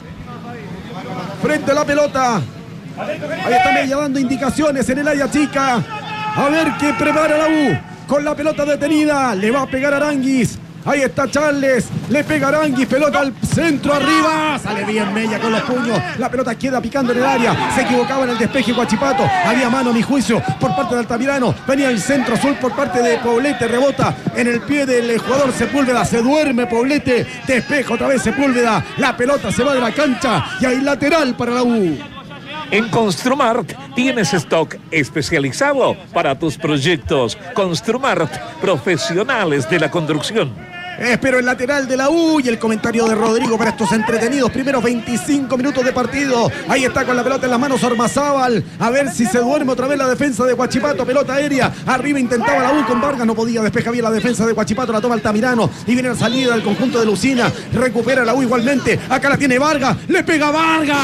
frente a la pelota. Ahí está Mella dando indicaciones en el área chica. A ver qué prepara la U. Con la pelota detenida. Le va a pegar Aranguis. Ahí está Charles, le pega Aranguis, pelota al centro arriba, sale bien Mella con los puños, la pelota queda picando en el área, se equivocaba en el despeje Huachipato, había mano a mi juicio por parte de Altamirano, venía el centro azul por parte de Poblete, rebota en el pie del jugador Sepúlveda, se duerme Poblete, despeja otra vez Sepúlveda, la pelota se va de la cancha y hay lateral para la U. En Construmart tienes stock especializado para tus proyectos. Construmart, profesionales de la construcción. Espero el lateral de la U y el comentario de Rodrigo para estos entretenidos primeros veinticinco minutos de partido. Ahí está con la pelota en las manos Ormazábal. A ver si se duerme otra vez la defensa de Huachipato. Pelota aérea. Arriba intentaba la U con Vargas. No podía. Despeja bien la defensa de Huachipato. La toma Altamirano. Y viene la salida del conjunto de Lucina. Recupera la U igualmente. Acá la tiene Vargas. Le pega Vargas.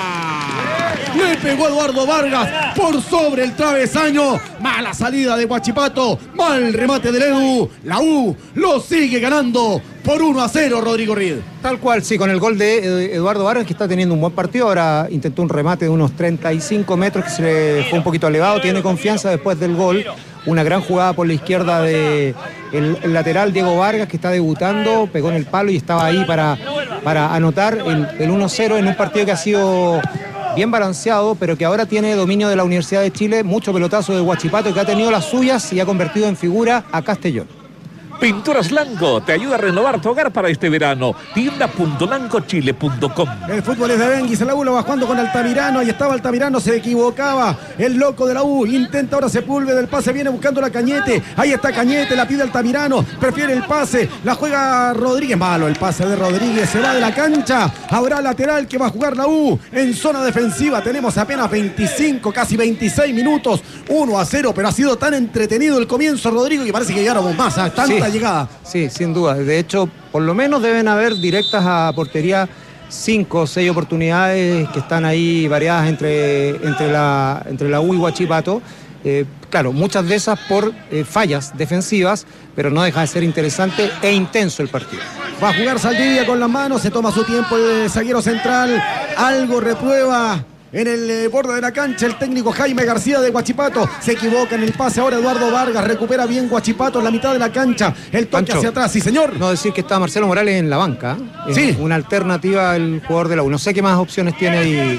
Le pegó Eduardo Vargas por sobre el travesaño. Mala salida de Huachipato. Mal remate del Edu. La U lo sigue ganando por uno a cero, Rodrigo Ried. Tal cual, sí, con el gol de Eduardo Vargas, que está teniendo un buen partido. Ahora intentó un remate de unos treinta y cinco metros que se le fue un poquito elevado. Tiene confianza después del gol. Una gran jugada por la izquierda de el, el lateral Diego Vargas, que está debutando, pegó en el palo y estaba ahí para, para anotar el, el uno cero en un partido que ha sido bien balanceado, pero que ahora tiene dominio de la Universidad de Chile. Mucho pelotazo de Huachipato, que ha tenido las suyas y ha convertido en figura a Castellón. Pinturas Lango te ayuda a renovar tu hogar para este verano. tienda punto lango chile punto com. El fútbol es de Aranguis, la U lo va jugando con Altamirano. Ahí estaba Altamirano, se equivocaba. El loco de la U intenta ahora Sepúlveda, del pase viene buscando la Cañete. Ahí está Cañete, la pide Altamirano, prefiere el pase, la juega Rodríguez. Malo el pase de Rodríguez, se va de la cancha. Habrá lateral que va a jugar la U en zona defensiva. Tenemos apenas veinticinco, casi veintiséis minutos. uno a cero, pero ha sido tan entretenido el comienzo, Rodrigo, que parece que llegáramos más a tanta sí. llegada. Sí, sin duda. De hecho, por lo menos deben haber directas a portería cinco o seis oportunidades que están ahí variadas entre, entre, la, entre la U y Huachipato. Eh, claro, muchas de esas por eh, fallas defensivas, pero no deja de ser interesante e intenso el partido. Va a jugar Saldivia con las manos, se toma su tiempo el zaguero central, algo reprueba en el eh, borde de la cancha el técnico Jaime García de Huachipato. Se equivoca en el pase ahora Eduardo Vargas, recupera bien Huachipato en la mitad de la cancha, el toque Pancho, hacia atrás, sí señor. No decir que está Marcelo Morales en la banca, ¿eh? Sí. Una alternativa al jugador de la U. No sé qué más opciones tiene ahí.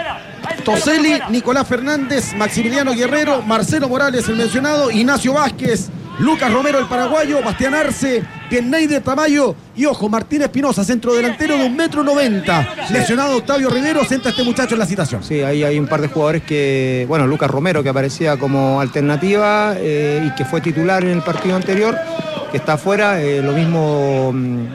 Toselli, Nicolás Fernández, Maximiliano Guerrero, Marcelo Morales el mencionado, Ignacio Vázquez, Lucas Romero el paraguayo, Bastián Arce, Pienney Tamayo y ojo, Martín Espinosa, centro delantero de un metro noventa. Sí. Lesionado Octavio Rivero, senta a este muchacho en la citación. Sí, ahí hay un par de jugadores que, bueno, Lucas Romero que aparecía como alternativa eh, y que fue titular en el partido anterior, que está afuera, eh, lo mismo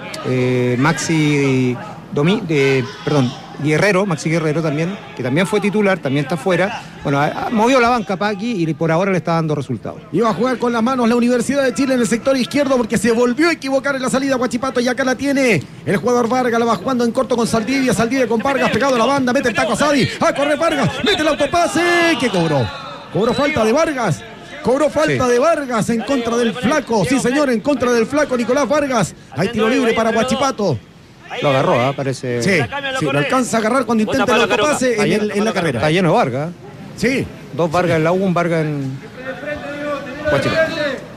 eh, Maxi Domi, eh, perdón, Guerrero, Maxi Guerrero también, que también fue titular, también está fuera. Bueno, movió la banca Paqui y por ahora le está dando resultados. Iba a jugar con las manos la Universidad de Chile en el sector izquierdo porque se volvió a equivocar en la salida Huachipato y acá la tiene el jugador Vargas, la va jugando en corto con Saldivia, Saldivia con Vargas pegado a la banda, mete el taco a Sadi, a correr Vargas, mete el autopase, que cobró. Cobró falta de Vargas. Cobró falta sí. de Vargas en contra del flaco. Sí, señor, en contra del flaco Nicolás Vargas. Hay tiro libre para Huachipato. Lo agarró, ¿eh? Parece. Sí, sí, lo alcanza a agarrar cuando intenta el autopase en, el, en la carrera. Está lleno de Vargas. Sí. Dos Vargas en la U, un Vargas en Huachipato.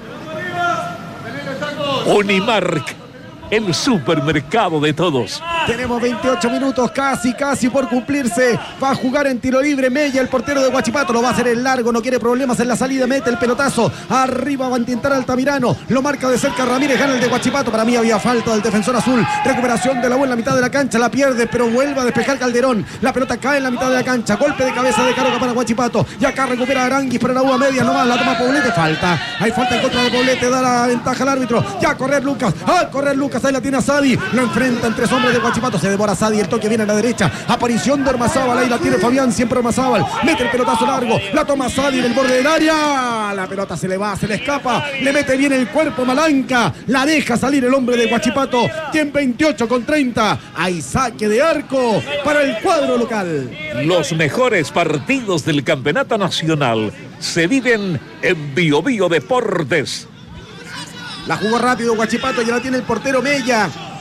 Unimark, el supermercado de todos. Tenemos veintiocho minutos, casi, casi por cumplirse. Va a jugar en tiro libre Mella, el portero de Huachipato. Lo va a hacer en largo, no quiere problemas en la salida. Mete el pelotazo. Arriba va a intentar Altamirano. Lo marca de cerca Ramírez, gana el de Huachipato. Para mí había falta del defensor azul. Recuperación de la U en la mitad de la cancha. La pierde, pero vuelve a despejar Calderón. La pelota cae en la mitad de la cancha. Golpe de cabeza de Caroca para Huachipato. Y acá recupera Aranguis para la U a media. Nomás la toma Poblete. Falta. Hay falta en contra de Poblete. Da la ventaja al árbitro. Ya a correr Lucas. A correr Lucas. Ahí la tiene a Sadi. Lo enfrentan tres hombres de Huachipato. Se devora Sadi. El toque viene a la derecha. Aparición de Ormazábal. Ahí la tiene Fabián. Siempre Ormazábal. Mete el pelotazo largo. La toma Sadi en el borde del área. La pelota se le va, se le escapa. Le mete bien el cuerpo Malanca. La deja salir el hombre de Huachipato. Tiene veintiocho con treinta. Hay saque de arco para el cuadro local. Los mejores partidos del campeonato nacional se viven en Bio Bio Deportes. La jugó rápido Huachipato. Ya la tiene el portero Mella.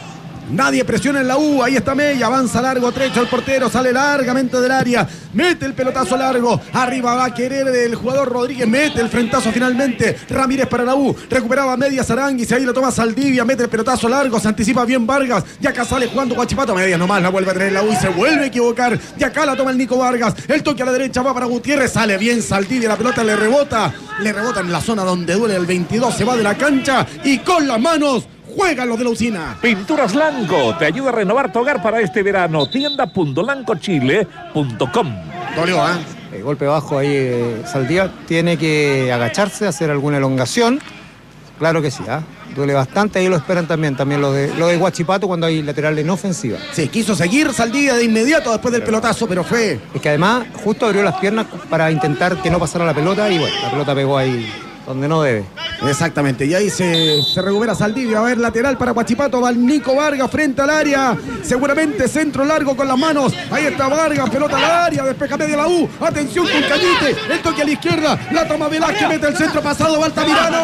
Nadie presiona en la U. Ahí está Mella. Avanza largo trecho al portero. Sale largamente del área. Mete el pelotazo largo. Arriba va a querer el jugador Rodríguez. Mete el frentazo finalmente. Ramírez para la U. Recuperaba medias Aranguis. Ahí lo toma Saldivia. Mete el pelotazo largo. Se anticipa bien Vargas. Y acá sale jugando Huachipato. Medias nomás. La vuelve a tener la U y se vuelve a equivocar. Y acá la toma el Nico Vargas. El toque a la derecha va para Gutiérrez. Sale bien Saldivia. La pelota le rebota. Le rebota en la zona donde duele el veintidós. Se va de la cancha. Y con las manos juegan los de la usina. Pinturas Lanco te ayuda a renovar tu hogar para este verano. tienda punto lanco chile punto com. Dolió, ¿eh? El golpe bajo ahí, eh, Saldivia tiene que agacharse, hacer alguna elongación. Claro que sí, ¿eh? Duele bastante, ahí lo esperan también, también lo de, lo de Huachipato cuando hay lateral en ofensiva. Sí, quiso seguir Saldivia de inmediato después del pelotazo, pero fue... Es que además justo abrió las piernas para intentar que no pasara la pelota y bueno, la pelota pegó ahí donde no debe. Exactamente, y ahí se, se recupera Saldivia. A ver, lateral para Huachipato, va Nico Vargas frente al área, seguramente centro largo con las manos. Ahí está Vargas, pelota al área, despeja media la U. Atención con Cañete, el toque a la izquierda, la toma Velázquez, mete el centro pasado, va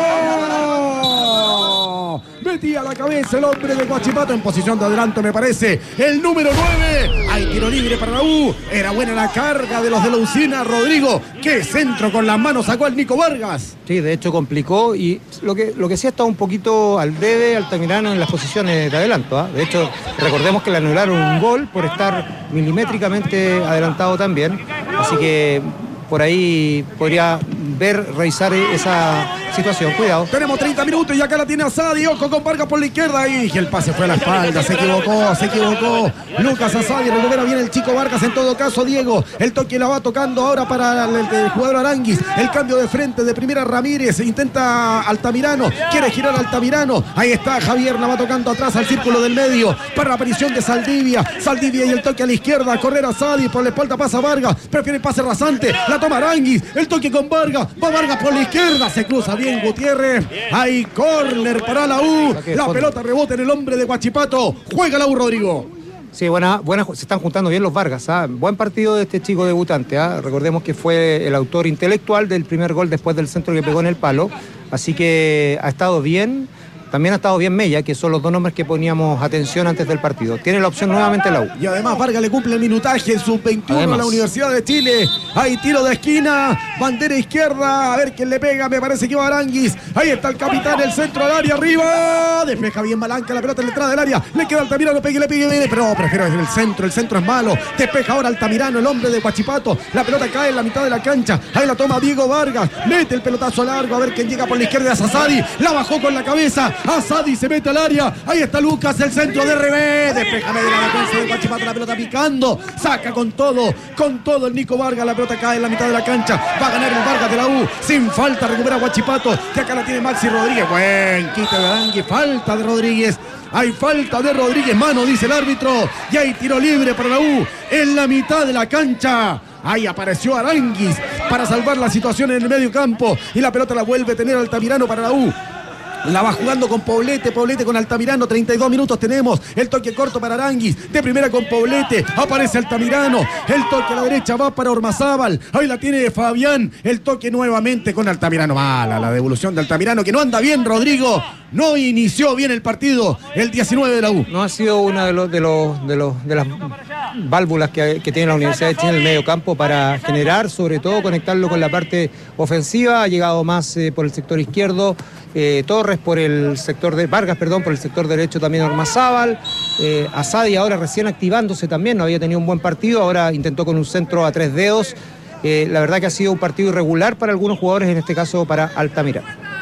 Altamirano. Metía la cabeza el hombre de Huachipato en posición de adelanto, me parece. El número nueve. Hay tiro libre para la U. Era buena la carga de los de la usina. Rodrigo, qué centro con las manos sacó el Nico Vargas. Sí, de hecho complicó y lo que, lo que sí ha estado un poquito al debe Altamirano en las posiciones de adelanto, ¿eh? De hecho, recordemos que le anularon un gol por estar milimétricamente adelantado también. Así que por ahí podría ver, revisar esa situación. Cuidado. Tenemos treinta minutos y acá la tiene Asadi. Ojo con Vargas por la izquierda. Y el pase fue a la espalda. Se equivocó, se equivocó. Lucas Asadi. Recupera bien el chico Vargas. En todo caso, Diego. El toque la va tocando ahora para el, el, el jugador Aranguis. El cambio de frente de primera Ramírez. Intenta Altamirano. Quiere girar Altamirano. Ahí está Javier. La va tocando atrás al círculo del medio. Para la aparición de Saldivia. Saldivia y el toque a la izquierda. Correr Asadi. Por la espalda pasa Vargas. Prefiere el pase rasante. La toma Aranguis. El toque con Vargas. Va Vargas por la izquierda. Se cruza bien Gutiérrez. Hay córner para la U. La pelota rebota en el hombre de Huachipato. Juega la U, Rodrigo. Sí, buena, buena, se están juntando bien los Vargas. ¿Ah? Buen partido de este chico debutante. ¿Ah? Recordemos que fue el autor intelectual del primer gol después del centro que pegó en el palo. Así que ha estado bien. También ha estado bien Mella, que son los dos nombres que poníamos atención antes del partido. Tiene la opción nuevamente la U. Y además Vargas le cumple el minutaje en sub veintiuno a la Universidad de Chile. Hay tiro de esquina, bandera izquierda. A ver quién le pega, me parece que va Aranguis. Ahí está el capitán, el centro al área, arriba. Despeja bien Malanca, la pelota en la entrada del área. Le queda Altamirano, pegue, le pegue, viene. Pero prefiero el centro, el centro es malo. Despeja ahora Altamirano, el hombre de Huachipato. La pelota cae en la mitad de la cancha. Ahí la toma Diego Vargas. Mete el pelotazo largo, a ver quién llega por la izquierda. Es Asadi, la bajó con la cabeza. Asadi se mete al área. Ahí está Lucas, el centro de revés. Despeja medio la defensa de Huachipato, la pelota picando. Saca con todo, con todo el Nico Vargas. La pelota cae en la mitad de la cancha. Va a ganar el Vargas de la U. Sin falta recupera Huachipato. Que acá la tiene Maxi Rodríguez. Buen quite de Arangui. Falta de Rodríguez. Hay falta de Rodríguez. Mano, dice el árbitro. Y hay tiro libre para la U. En la mitad de la cancha. Ahí apareció Aranguis para salvar la situación en el medio campo. Y la pelota la vuelve a tener Altamirano para la U. La va jugando con Poblete, Poblete con Altamirano, treinta y dos minutos tenemos. El toque corto para Aranguis, de primera con Poblete, aparece Altamirano. El toque a la derecha va para Ormazábal. Ahí la tiene Fabián. El toque nuevamente con Altamirano. Mala la devolución de Altamirano, que no anda bien, Rodrigo. No inició bien el partido, el diecinueve de la U. No ha sido una de los de los de los de las válvulas que, que tiene la Universidad de Chile en el medio campo para generar, sobre todo conectarlo con la parte ofensiva. Ha llegado más eh, por el sector izquierdo. Eh, Torres por el sector de Vargas, perdón, por el sector derecho también Ormazábal. Eh, Asadi ahora recién activándose también, no había tenido un buen partido, ahora intentó con un centro a tres dedos. Eh, la verdad que ha sido un partido irregular para algunos jugadores, en este caso para Altamirano.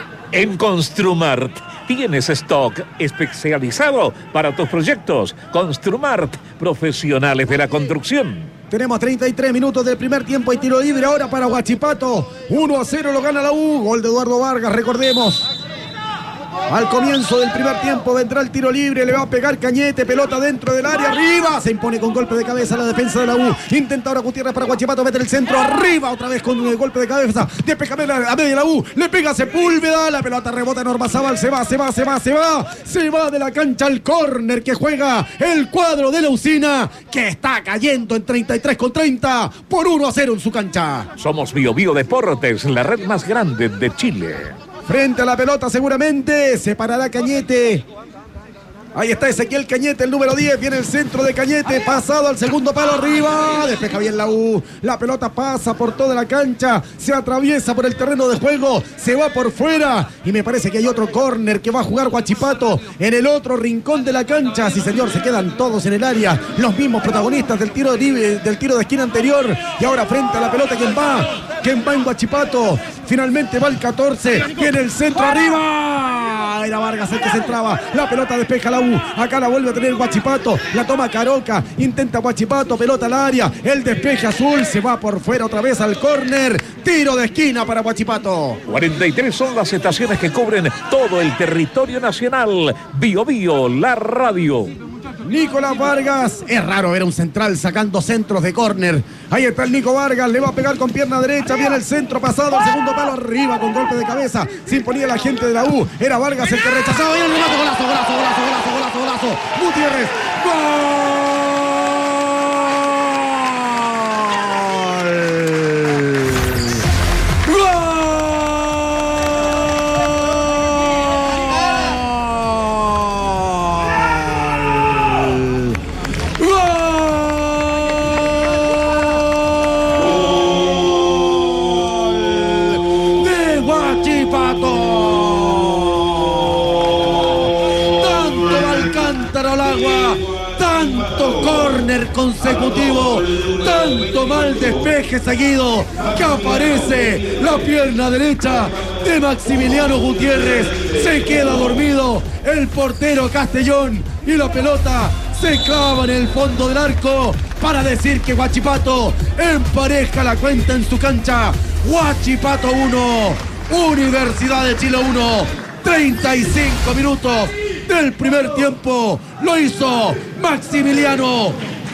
En Construmart tienes stock especializado para tus proyectos. Construmart, profesionales de la construcción. Tenemos treinta y tres minutos del primer tiempo y tiro libre ahora para Huachipato. uno a cero lo gana la U. Gol de Eduardo Vargas, recordemos. Al comienzo del primer tiempo vendrá el tiro libre, le va a pegar Cañete, pelota dentro del área, arriba, se impone con golpe de cabeza la defensa de la U. Intenta ahora Gutiérrez para Huachipato, mete el centro, arriba, otra vez con el golpe de cabeza, despeja a media de la U, le pega Sepúlveda, la pelota rebota en Ormazábal, se va, se va, se va, se va, se va de la cancha al córner que juega el cuadro de la usina, que está cayendo en treinta y tres con treinta por uno a cero en su cancha. Somos Bio Bio Deportes, la red más grande de Chile. Frente a la pelota seguramente, se parará Cañete. Ahí está Ezequiel Cañete, el número diez. Viene el centro de Cañete, pasado al segundo palo arriba. Despeja bien la U. La pelota pasa por toda la cancha. Se atraviesa por el terreno de juego. Se va por fuera. Y me parece que hay otro córner que va a jugar Huachipato en el otro rincón de la cancha. Sí, señor, se quedan todos en el área. Los mismos protagonistas del tiro de, del tiro de esquina anterior. Y ahora frente a la pelota, ¿quién va? ¿Quién va en Huachipato? Finalmente va el catorce. Viene el centro arriba. Era Vargas el que se entraba. La pelota despeja la U. Acá la vuelve a tener Huachipato. La toma Caroca. Intenta Huachipato. Pelota al área. El despeje azul. Se va por fuera otra vez al córner. Tiro de esquina para Huachipato. cuarenta y tres son las estaciones que cubren todo el territorio nacional. Bio Bio, la radio. Nicolás Vargas. Es raro ver a un central sacando centros de córner. Ahí está el Nico Vargas. Le va a pegar con pierna derecha. Viene el centro pasado al segundo palo arriba con golpe de cabeza. Se imponía la gente de la U. Era Vargas el que rechazaba. Y el remate. Golazo, golazo, golazo, golazo, golazo, golazo. Gutiérrez. ¡Gol! Consecutivo, tanto mal despeje seguido que aparece la pierna derecha de Maximiliano Gutiérrez. Se queda dormido el portero Castellón y la pelota se clava en el fondo del arco para decir que Huachipato empareja la cuenta en su cancha. Huachipato uno, Universidad de Chile uno. treinta y cinco minutos del primer tiempo lo hizo Maximiliano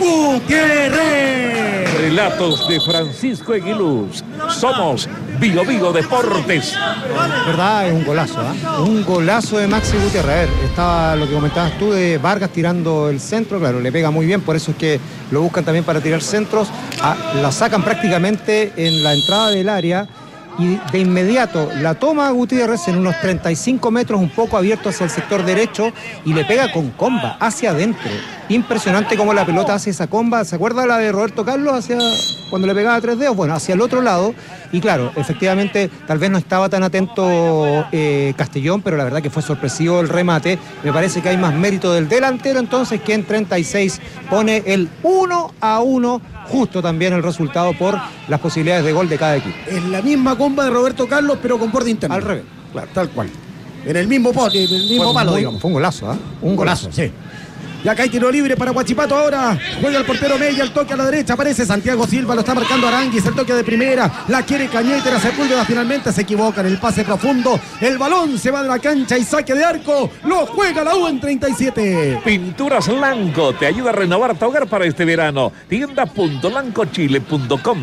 Gutiérrez. Relatos de Francisco Eguiluz. Somos Bio Bio Deportes. ¿Verdad? Es un golazo, ¿eh? Un golazo de Maxi Gutiérrez. A ver, estaba lo que comentabas tú de Vargas tirando el centro. Claro, le pega muy bien, por eso es que lo buscan también para tirar centros. Ah, la sacan prácticamente en la entrada del área. Y de inmediato la toma Gutiérrez en unos treinta y cinco metros, un poco abierto hacia el sector derecho, y le pega con comba hacia adentro. Impresionante cómo la pelota hace esa comba. ¿Se acuerda la de Roberto Carlos hacia cuando le pegaba tres dedos? Bueno, hacia el otro lado. Y claro, efectivamente, tal vez no estaba tan atento eh, Castellón, pero la verdad que fue sorpresivo el remate. Me parece que hay más mérito del delantero entonces, que en treinta y seis pone el uno a uno. Justo también el resultado por las posibilidades de gol de cada equipo. Es la misma comba de Roberto Carlos, pero con borde interno. Al revés. Claro, tal cual. En el mismo pote, en el mismo fue palo, muy, digamos. Fue un golazo, ¿eh? Un golazo, sí. Y acá hay tiro libre para Huachipato ahora. Juega el portero Mella, el toque a la derecha. Aparece Santiago Silva, lo está marcando Aranguis. El toque de primera. La quiere Cañete, la Sepúlveda finalmente se equivoca en el pase profundo. El balón se va de la cancha y saque de arco. Lo juega la U en treinta y siete. Pinturas Lanco te ayuda a renovar tu hogar para este verano. tienda punto lanco chile punto com.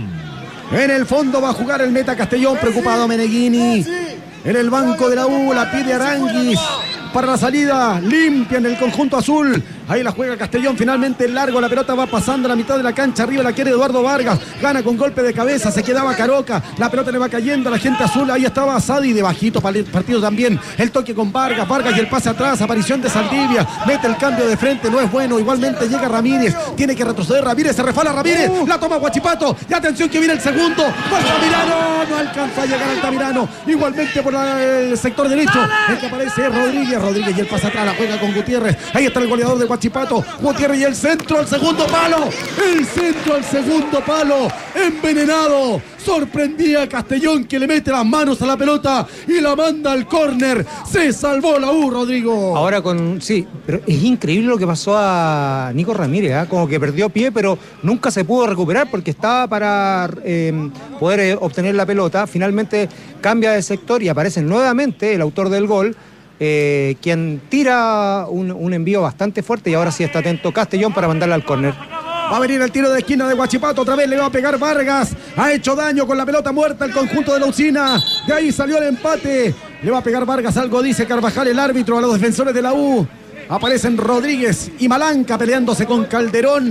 En el fondo va a jugar el meta Castellón, preocupado Meneghini. En el banco de la U la pide Aranguis. Para la salida, limpia en el conjunto azul. Ahí la juega Castellón, finalmente largo, la pelota va pasando a la mitad de la cancha, arriba la quiere Eduardo Vargas, gana con golpe de cabeza, se quedaba Caroca, la pelota le va cayendo a la gente azul, ahí estaba Sadi de bajito partido también, el toque con Vargas, Vargas y el pase atrás, aparición de Saldivia, mete el cambio de frente, no es bueno, igualmente llega Ramírez, tiene que retroceder Ramírez, se refala Ramírez, la toma Huachipato, y atención que viene el segundo, Altamirano, no alcanza a llegar Altamirano, igualmente por la, el sector derecho, el que aparece es Rodríguez, Rodríguez y el pase atrás, la juega con Gutiérrez, ahí está el goleador de Huachipato, Gutiérrez y el centro al segundo palo, el centro al segundo palo, envenenado, sorprendía a Castellón que le mete las manos a la pelota y la manda al córner, se salvó la U, Rodrigo. Ahora con, sí, pero es increíble lo que pasó a Nico Ramírez, ¿eh? Como que perdió pie, pero nunca se pudo recuperar porque estaba para eh, poder eh, obtener la pelota, finalmente cambia de sector y aparece nuevamente el autor del gol, Eh, quien tira un, un envío bastante fuerte y ahora sí está atento Castellón para mandarla al córner. Va a venir el tiro de esquina de Huachipato, otra vez le va a pegar Vargas, ha hecho daño con la pelota muerta el conjunto de la Usina, de ahí salió el empate, le va a pegar Vargas, algo dice Carvajal el árbitro a los defensores de la U, aparecen Rodríguez y Malanca peleándose con Calderón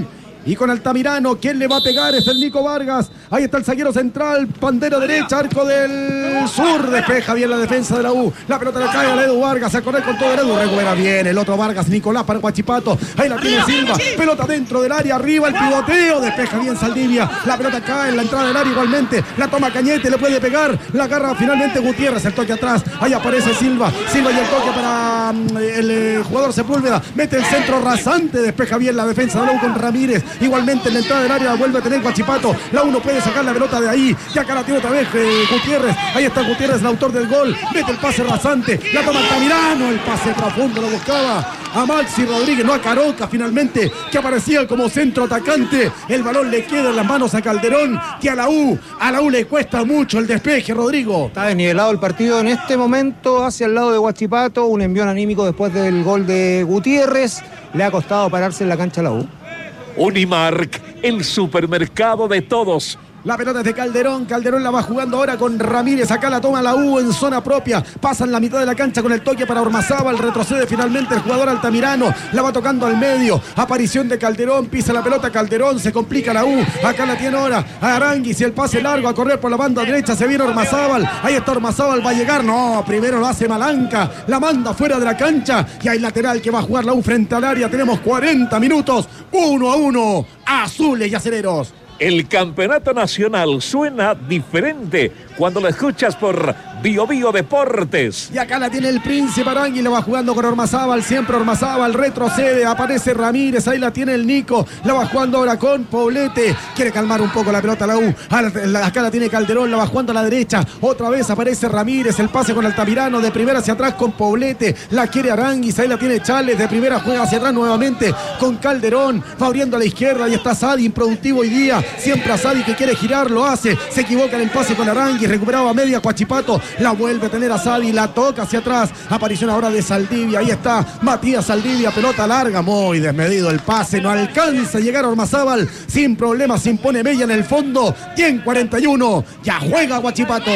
y con Altamirano. ¿Quién le va a pegar? Es el Nico Vargas. Ahí está el zaguero central, bandera derecha, arco del sur. Despeja bien la defensa de la U. La pelota le cae a Edu Vargas. A correr con todo el Edu. Recupera bien el otro Vargas, Nicolás para Huachipato. Ahí la tiene Silva. Pelota dentro del área, arriba el pivoteo. Despeja bien Saldivia. La pelota cae en la entrada del área igualmente. La toma Cañete, le puede pegar. La agarra finalmente Gutiérrez. El toque atrás. Ahí aparece Silva. Silva y el toque para el, el jugador Sepúlveda. Mete el centro rasante. Despeja bien la defensa de la U con Ramírez. Igualmente en la entrada del área vuelve a tener Huachipato. La U no puede sacar la pelota de ahí. Ya acá la tiene otra vez eh, Gutiérrez. Ahí está Gutiérrez, el autor del gol. Mete el pase rasante. La toma Altamirano. El pase profundo lo buscaba a Maxi Rodríguez, no a Caroca finalmente, que aparecía como centro atacante. El balón le queda en las manos a Calderón, que a la U, a la U le cuesta mucho el despeje, Rodrigo. Está desnivelado el partido en este momento hacia el lado de Huachipato. Un envión anímico después del gol de Gutiérrez. Le ha costado pararse en la cancha a la U. Unimark, el supermercado de todos. La pelota es de Calderón, Calderón la va jugando ahora con Ramírez, acá la toma la U en zona propia, pasa en la mitad de la cancha con el toque para Ormazábal, retrocede finalmente el jugador Altamirano, la va tocando al medio, aparición de Calderón, pisa la pelota Calderón, se complica la U, acá la tiene ahora a Aranguis y el pase largo a correr por la banda derecha, se viene Ormazábal, ahí está Ormazábal, va a llegar, no, primero lo hace Malanca, la manda fuera de la cancha y hay lateral que va a jugar la U frente al área, tenemos cuarenta minutos, uno a uno, azules y acereros. El campeonato nacional suena diferente cuando lo escuchas por Bio Bio Deportes. Y acá la tiene el Príncipe Arangui, la va jugando con Ormazábal, siempre Ormazábal, retrocede, aparece Ramírez, ahí la tiene el Nico, la va jugando ahora con Poblete, quiere calmar un poco la pelota la U, acá la tiene Calderón, la va jugando a la derecha, otra vez aparece Ramírez, el pase con Altamirano, de primera hacia atrás con Poblete, la quiere Aranguis, ahí la tiene Chales, de primera juega hacia atrás nuevamente con Calderón, va abriendo a la izquierda y está Sadi, improductivo hoy día, siempre a Sadi que quiere girar, lo hace, se equivoca en el pase con Aranguis, recuperaba a media Huachipato, la vuelve a tener a Sadi, la toca hacia atrás, aparición ahora de Saldivia, ahí está Matías Saldivia, pelota larga, muy desmedido el pase, no alcanza a llegar a Ormazábal, sin problemas, se impone Mella en el fondo, y en cuarenta y uno, ya juega Huachipato.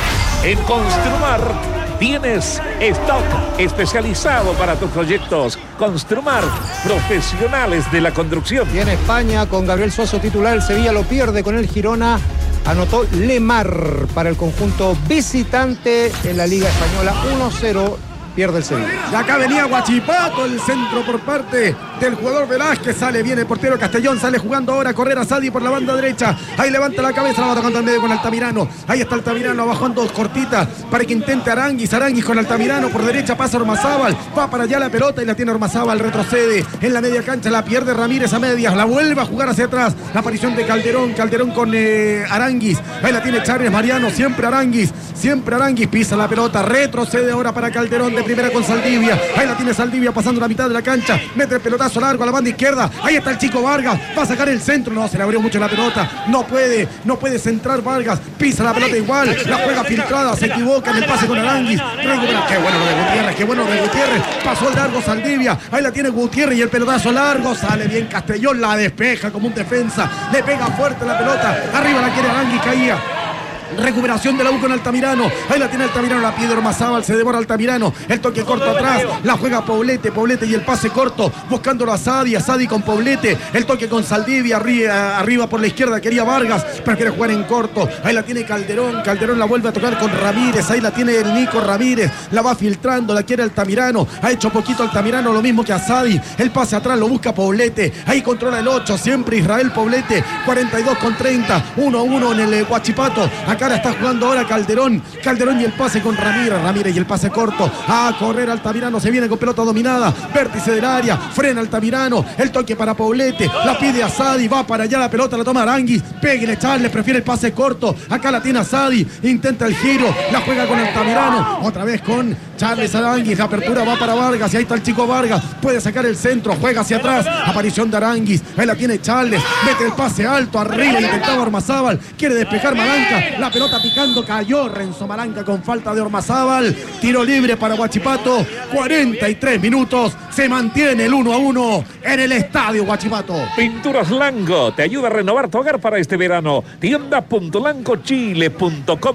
En Construmar tienes stock especializado para tus proyectos. Construmar, profesionales de la construcción. Y en España, con Gabriel Suazo titular, el Sevilla lo pierde con el Girona. Anotó Lemar para el conjunto visitante en la Liga Española. uno cero pierde el Sevilla. Y acá venía Huachipato, el centro por parte del jugador Velázquez, sale bien el portero Castellón, sale jugando ahora a correr a Sadi por la banda derecha, ahí levanta la cabeza, la va tocando al medio con Altamirano, ahí está Altamirano, bajando cortita para que intente Aranguis, Aranguis con Altamirano, por derecha pasa Ormazábal, va para allá la pelota y la tiene Ormazábal, retrocede en la media cancha, la pierde Ramírez a medias, la vuelve a jugar hacia atrás, la aparición de Calderón, Calderón con eh, Aranguis, ahí la tiene Charles Mariano, siempre Aranguis, siempre Aranguis, pisa la pelota, retrocede ahora para Calderón, de primera con Saldivia, ahí la tiene Saldivia pasando la mitad de la cancha, mete el pelotazo largo a la banda izquierda, ahí está el chico Vargas, va a sacar el centro, no, se le abrió mucho la pelota, no puede, no puede centrar Vargas, pisa la pelota igual, la juega filtrada, se equivoca en el pase con Aranguis, recupera, qué bueno lo de Gutiérrez, qué bueno de Gutiérrez, pasó el largo Saldivia, ahí la tiene Gutiérrez y el pelotazo largo, sale bien Castellón, la despeja como un defensa, le pega fuerte la pelota, arriba la quiere Aranguis, caía. Recuperación de la U con Altamirano, ahí la tiene Altamirano, la pide Ormazábal, se devora Altamirano, el toque corto atrás, la juega Poblete, Poblete y el pase corto, buscándolo a Sadi, a Sadi con Poblete, el toque con Saldivia, arriba, arriba por la izquierda, quería Vargas, pero quiere jugar en corto, ahí la tiene Calderón, Calderón la vuelve a tocar con Ramírez, ahí la tiene el Nico Ramírez, la va filtrando, la quiere Altamirano, ha hecho poquito Altamirano, lo mismo que a Sadi, el pase atrás lo busca Poblete, ahí controla el ocho, siempre Israel Poblete, cuarenta y dos con treinta, uno a uno en el Huachipato, acá la está jugando ahora Calderón, Calderón y el pase con Ramírez, Ramírez y el pase corto, a correr Altamirano, se viene con pelota dominada, vértice del área, frena Altamirano, el toque para Poblete, la pide a Sadi, va para allá la pelota, la toma Aranguis, pégale Charles, prefiere el pase corto, acá la tiene a Sadi, intenta el giro, la juega con Altamirano, otra vez con Charles Aranguis, la apertura va para Vargas y ahí está el chico Vargas, puede sacar el centro, juega hacia atrás, aparición de Aranguis, ahí la tiene Charles, mete el pase alto, arriba, intentaba Ormazábal, quiere despejar Malanca, la pelota picando, cayó Renzo Malanca con falta de Ormazábal, tiro libre para Huachipato, cuarenta y tres minutos, se mantiene el uno a uno en el estadio Huachipato. Pinturas Lango te ayuda a renovar tu hogar para este verano. tienda punto lango chile punto com.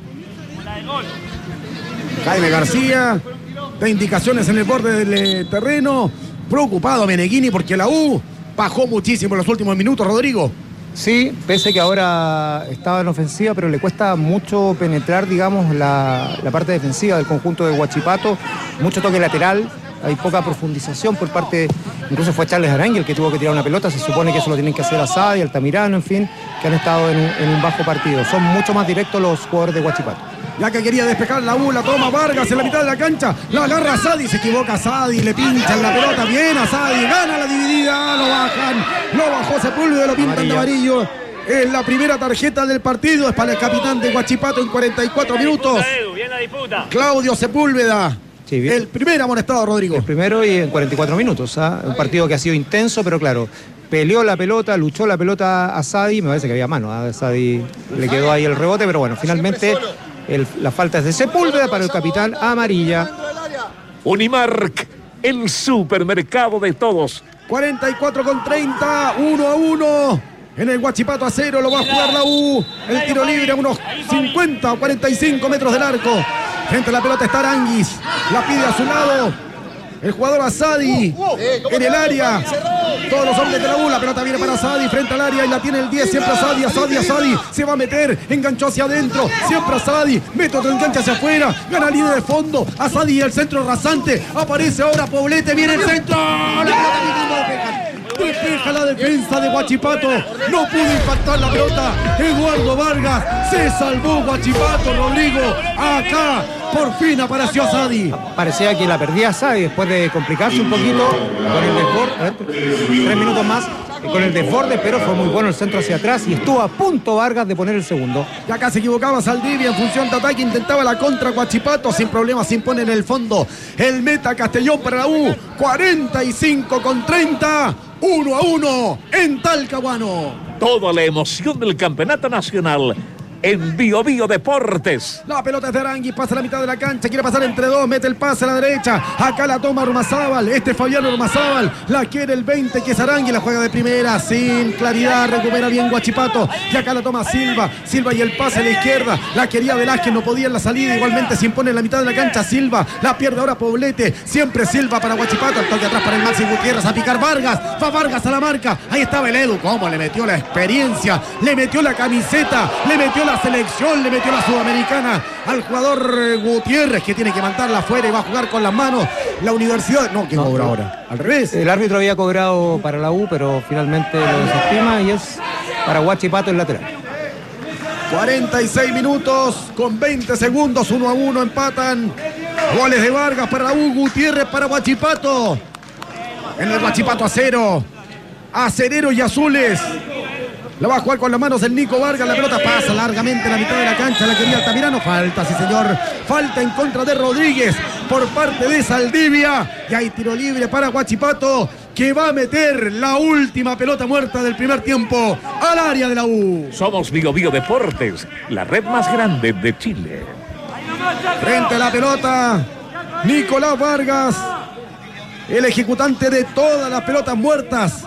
Jaime García da indicaciones en el borde del terreno, preocupado Meneghini porque la U bajó muchísimo en los últimos minutos, Rodrigo. Sí, pese que ahora estaba en ofensiva, pero le cuesta mucho penetrar, digamos, la, la parte defensiva del conjunto de Huachipato. Mucho toque lateral, hay poca profundización por parte, incluso fue Charles Arangui el que tuvo que tirar una pelota. Se supone que eso lo tienen que hacer Asadi, Altamirano, en fin, que han estado en un, en un bajo partido. Son mucho más directos los jugadores de Huachipato. Ya que quería despejar la U, la toma Vargas en la mitad de la cancha, la agarra Asadi, se equivoca Asadi, le pinchan la pelota, bien Asadi, gana la dividida, lo bajan, lo bajó Sepúlveda, lo pintan de amarillo. Es la primera tarjeta del partido, es para el capitán de Huachipato en cuarenta y cuatro minutos. Claudio Sepúlveda. Sí, el primer amonestado, Rodrigo. El primero y en cuarenta y cuatro minutos, ¿eh? Un partido que ha sido intenso, pero claro, peleó la pelota, luchó la pelota a Asadi, me parece que había mano, a Asadi le quedó ahí el rebote, pero bueno, finalmente el, la falta es de Sepúlveda para el capitán amarilla. Unimark, el supermercado de todos. cuarenta y cuatro con treinta, uno a uno. En el Huachipato a cero, lo va a jugar la U. El tiro libre a unos cincuenta o cuarenta y cinco metros del arco. Frente a la pelota está Aranguis. La pide a su lado el jugador Asadi en el área. Todos los hombres de la U. La pelota viene para Asadi frente al área y la tiene el diez. Siempre Asadi, Asadi, Asadi. Se va a meter. Enganchó hacia adentro. Siempre Asadi. Mete otro enganche hacia afuera. Gana línea de fondo. Asadi y el centro rasante. Aparece ahora Poblete. Viene el centro. La pelota viene. Despeja la defensa de Huachipato. No pudo impactar la pelota. Eduardo Vargas. Se salvó Huachipato, Rodrigo. Acá por fin apareció Asadi. Parecía que la perdía Asadi después de complicarse un poquito con el desborde. Tres minutos más con el desborde, pero fue muy bueno el centro hacia atrás y estuvo a punto Vargas de poner el segundo. Y acá se equivocaba Saldivia en función de ataque. Intentaba la contra Huachipato. Sin problema se impone en el fondo el meta Castellón para la U. cuarenta y cinco con treinta. uno a uno en Talcahuano. Toda la emoción del campeonato nacional en Bio Bio Deportes. La pelota es de Aranguis, pasa a la mitad de la cancha, quiere pasar entre dos, mete el pase a la derecha, acá la toma Ormazábal, este Fabián Ormazábal, la quiere el veinte que es Aranguis, la juega de primera, sin claridad, recupera bien Huachipato, y acá la toma Silva, Silva y el pase a la izquierda, la quería Velázquez, no podía en la salida, igualmente se impone en la mitad de la cancha Silva, la pierde ahora Poblete, siempre Silva para Huachipato, el toque atrás para el Maxi Gutiérrez, a picar Vargas, va Vargas a la marca, ahí estaba el Edu, cómo le metió la experiencia, le metió la camiseta, le metió la selección, le metió la sudamericana al jugador Gutiérrez, que tiene que mandarla afuera y va a jugar con las manos. La Universidad, no, ¿quién no, cobra ahora? Al revés. El árbitro había cobrado para la U, pero finalmente lo desestima y es para Huachipato el lateral. cuarenta y seis minutos con veinte segundos, uno a uno empatan. Goles de Vargas para la U, Gutiérrez para Huachipato. En el Huachipato a cero. Acereros y azules. La va a jugar con las manos el Nico Vargas. La pelota pasa largamente en la mitad de la cancha. La quería Altamirano. Falta, sí señor. Falta en contra de Rodríguez por parte de Saldivia. Y hay tiro libre para Huachipato, que va a meter la última pelota muerta del primer tiempo al área de la U. Somos Bio Bio Deportes, la red más grande de Chile. Frente a la pelota, Nicolás Vargas, el ejecutante de todas las pelotas muertas.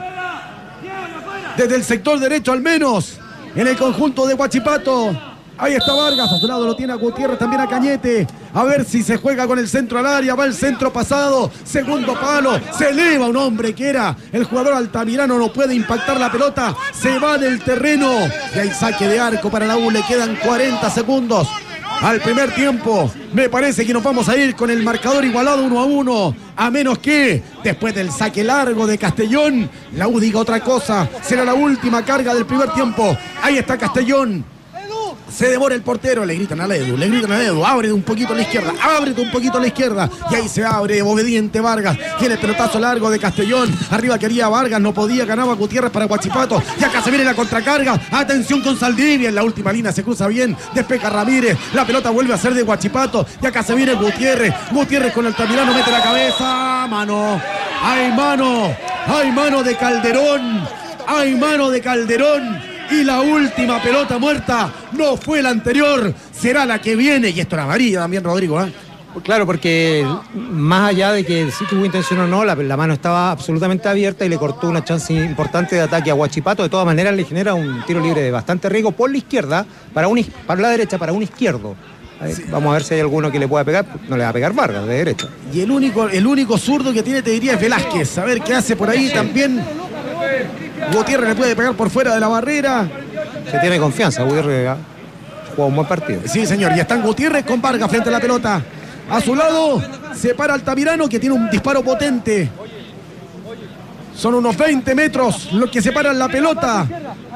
Desde el sector derecho al menos, en el conjunto de Huachipato. Ahí está Vargas, a su lado lo tiene a Gutiérrez, también a Cañete. A ver si se juega con el centro al área, va el centro pasado, segundo palo, se eleva un hombre que era el jugador Altamirano, no puede impactar la pelota, se va del terreno. Y hay saque de arco para la U, le quedan cuarenta segundos al primer tiempo. Me parece que nos vamos a ir con el marcador igualado uno a uno, a menos que después del saque largo de Castellón la U diga otra cosa. Será la última carga del primer tiempo. Ahí está Castellón. Se demora el portero, le gritan a Edu, le gritan a Edu, ábrete un poquito a la izquierda, ábrete un poquito a la izquierda, y ahí se abre, obediente Vargas, tiene el pelotazo largo de Castellón, arriba quería Vargas, no podía, ganaba Gutiérrez para Huachipato, y acá se viene la contracarga, atención con Saldivia, en la última línea se cruza bien, despeja Ramírez, la pelota vuelve a ser de Huachipato, y acá se viene Gutiérrez, Gutiérrez con Altamirano, mete la cabeza, mano, hay mano, hay mano de Calderón, hay mano de Calderón. Y la última pelota muerta no fue la anterior, será la que viene. Y esto era amarilla también, Rodrigo, ¿eh? Claro, porque más allá de que sí tuvo intención o no, la, la mano estaba absolutamente abierta y le cortó una chance importante de ataque a Huachipato. De todas maneras le genera un tiro libre de bastante riesgo por la izquierda, para, un, para la derecha, para un izquierdo. Sí. Vamos a ver si hay alguno que le pueda pegar. No le va a pegar Vargas, de derecha. Y el único, el único zurdo que tiene, te diría, es Velázquez. A ver qué hace por ahí también. Gutiérrez le puede pegar por fuera de la barrera. Se tiene confianza, Gutiérrez ha jugado un buen partido. Sí, señor, y están Gutiérrez con Vargas frente a la pelota. A su lado se para Altamirano, que tiene un disparo potente. Son unos veinte metros los que separan la pelota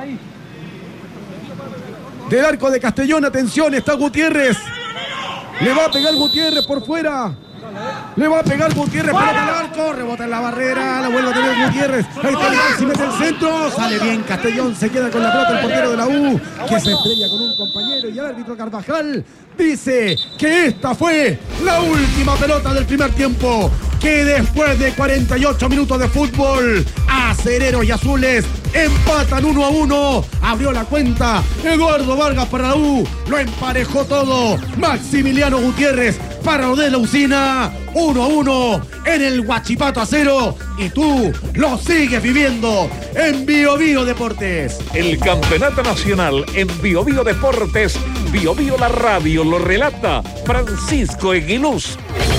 del arco de Castellón. Atención, está Gutiérrez. Le va a pegar Gutiérrez por fuera. Le va a pegar Gutiérrez, pelota al arco, rebota en la barrera, la vuelve a tener Gutiérrez. Ahí está Maxi, mete el centro, sale bien Castellón, se queda con la pelota el portero de la U, que se estrella con un compañero, y el árbitro Carvajal dice que esta fue la última pelota del primer tiempo, que después de cuarenta y ocho minutos de fútbol, acereros y azules empatan uno a uno. Abrió la cuenta Eduardo Vargas para la U, lo emparejó todo Maximiliano Gutiérrez para Odela Usina. Uno a uno en el Huachipato Acero, y tú lo sigues viviendo en Bio Bio Deportes. El campeonato nacional en Bio Bio Deportes. Bio Bio la radio lo relata Francisco Eguiluz.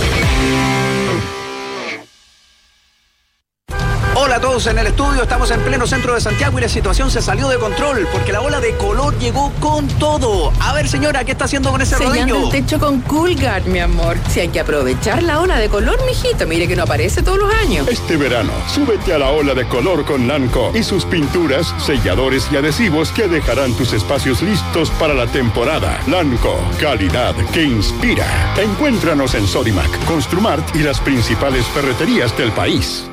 Hola a todos en el estudio, estamos en pleno centro de Santiago y la situación se salió de control porque la ola de color llegó con todo. A ver, señora, ¿qué está haciendo con ese Sellando rodillo? el techo con Coolguard, mi amor. Si hay que aprovechar la ola de color, mijito, mire que no aparece todos los años. Este verano, súbete a la ola de color con Lanco y sus pinturas, selladores y adhesivos que dejarán tus espacios listos para la temporada. Lanco, calidad que inspira. Encuéntranos en Sodimac, Construmart y las principales ferreterías del país.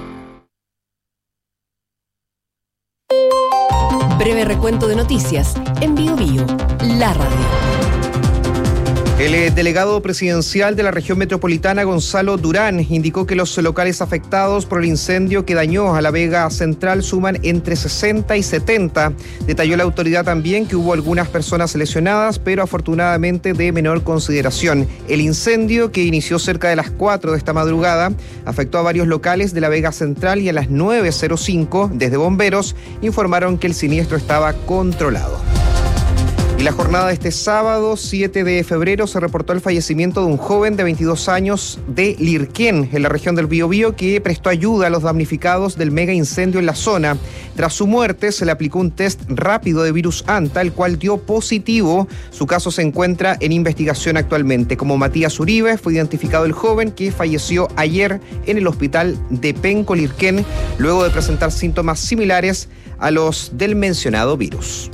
Breve recuento de noticias en Bio Bio, la radio. El delegado presidencial de la región metropolitana, Gonzalo Durán, indicó que los locales afectados por el incendio que dañó a la Vega Central suman entre sesenta y setenta. Detalló la autoridad también que hubo algunas personas lesionadas, pero afortunadamente de menor consideración. El incendio, que inició cerca de las cuatro de esta madrugada, afectó a varios locales de la Vega Central, y a las nueve cero cinco, desde bomberos, informaron que el siniestro estaba controlado. Y la jornada de este sábado, siete de febrero, se reportó el fallecimiento de un joven de veintidós años de Lirquén, en la región del Biobío, que prestó ayuda a los damnificados del mega incendio en la zona. Tras su muerte, se le aplicó un test rápido de virus ANTA, el cual dio positivo. Su caso se encuentra en investigación actualmente. Como Matías Uribe, fue identificado el joven que falleció ayer en el hospital de Penco, Lirquén, luego de presentar síntomas similares a los del mencionado virus.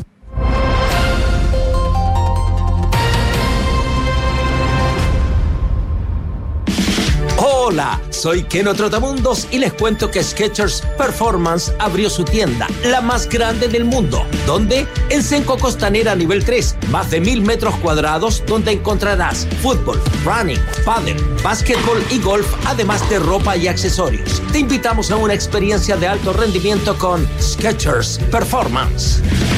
Hola, soy Keno Trotamundos y les cuento que Skechers Performance abrió su tienda, la más grande del mundo. ¿Dónde? En Senco Costanera nivel tres, más de mil metros cuadrados, donde encontrarás fútbol, running, pádel, básquetbol y golf, además de ropa y accesorios. Te invitamos a una experiencia de alto rendimiento con Skechers Performance.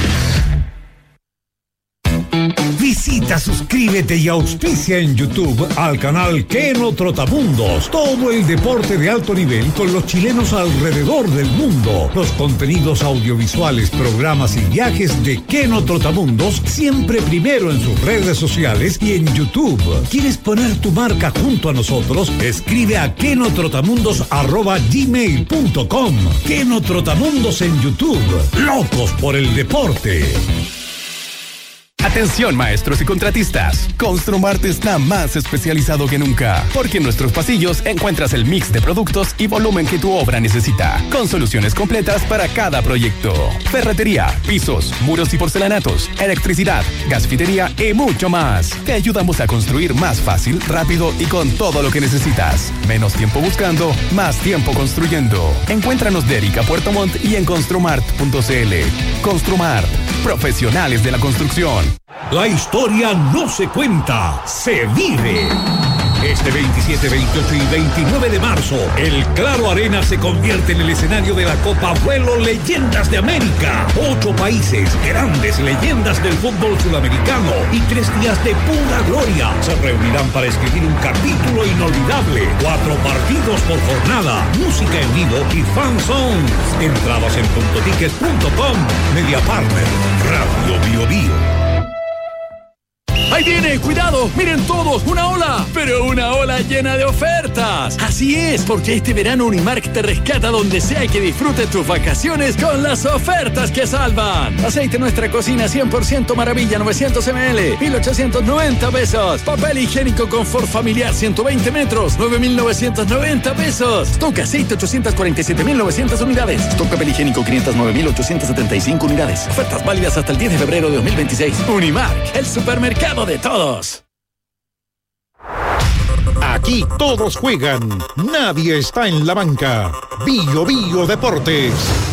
Visita, suscríbete y auspicia en YouTube al canal Keno Trotamundos. Todo el deporte de alto nivel con los chilenos alrededor del mundo. Los contenidos audiovisuales, programas y viajes de Keno Trotamundos siempre primero en sus redes sociales y en YouTube. ¿Quieres poner tu marca junto a nosotros? Escribe a kenotrotamundos arroba gmail punto com. Keno Trotamundos en YouTube. Locos por el deporte. Atención, maestros y contratistas. Construmart está más especializado que nunca, porque en nuestros pasillos encuentras el mix de productos y volumen que tu obra necesita, con soluciones completas para cada proyecto. Ferretería, pisos, muros y porcelanatos, electricidad, gasfitería y mucho más. Te ayudamos a construir más fácil, rápido y con todo lo que necesitas. Menos tiempo buscando, más tiempo construyendo. Encuéntranos de Erika Puerto Montt y en construmart punto cl. Construmart, profesionales de la construcción. La historia no se cuenta, se vive. Este veintisiete, veintiocho y veintinueve de marzo, el Claro Arena se convierte en el escenario de la Copa Vuelo Leyendas de América. Ocho países, grandes leyendas del fútbol sudamericano y tres días de pura gloria se reunirán para escribir un capítulo inolvidable. Cuatro partidos por jornada, música en vivo y fan songs. Entradas en punto ticket punto com. Media Partner, Radio Bio Bio. ¡Ahí viene! ¡Cuidado! ¡Miren todos! ¡Una ola! ¡Pero una ola llena de ofertas! ofertas. Así es, porque este verano Unimark te rescata donde sea que disfrutes tus vacaciones con las ofertas que salvan. Aceite Nuestra Cocina cien por ciento Maravilla novecientos mililitros, mil ochocientos noventa pesos. Papel higiénico Confort Familiar ciento veinte metros, nueve mil novecientos noventa pesos. Stock aceite ochocientos cuarenta y siete mil novecientas unidades. Stock papel higiénico quinientos nueve mil ochocientos setenta y cinco unidades. Ofertas válidas hasta el diez de febrero de dos mil veintiséis. Unimark, el supermercado de todos. Aquí todos juegan, nadie está en la banca. Bio Bio Deportes.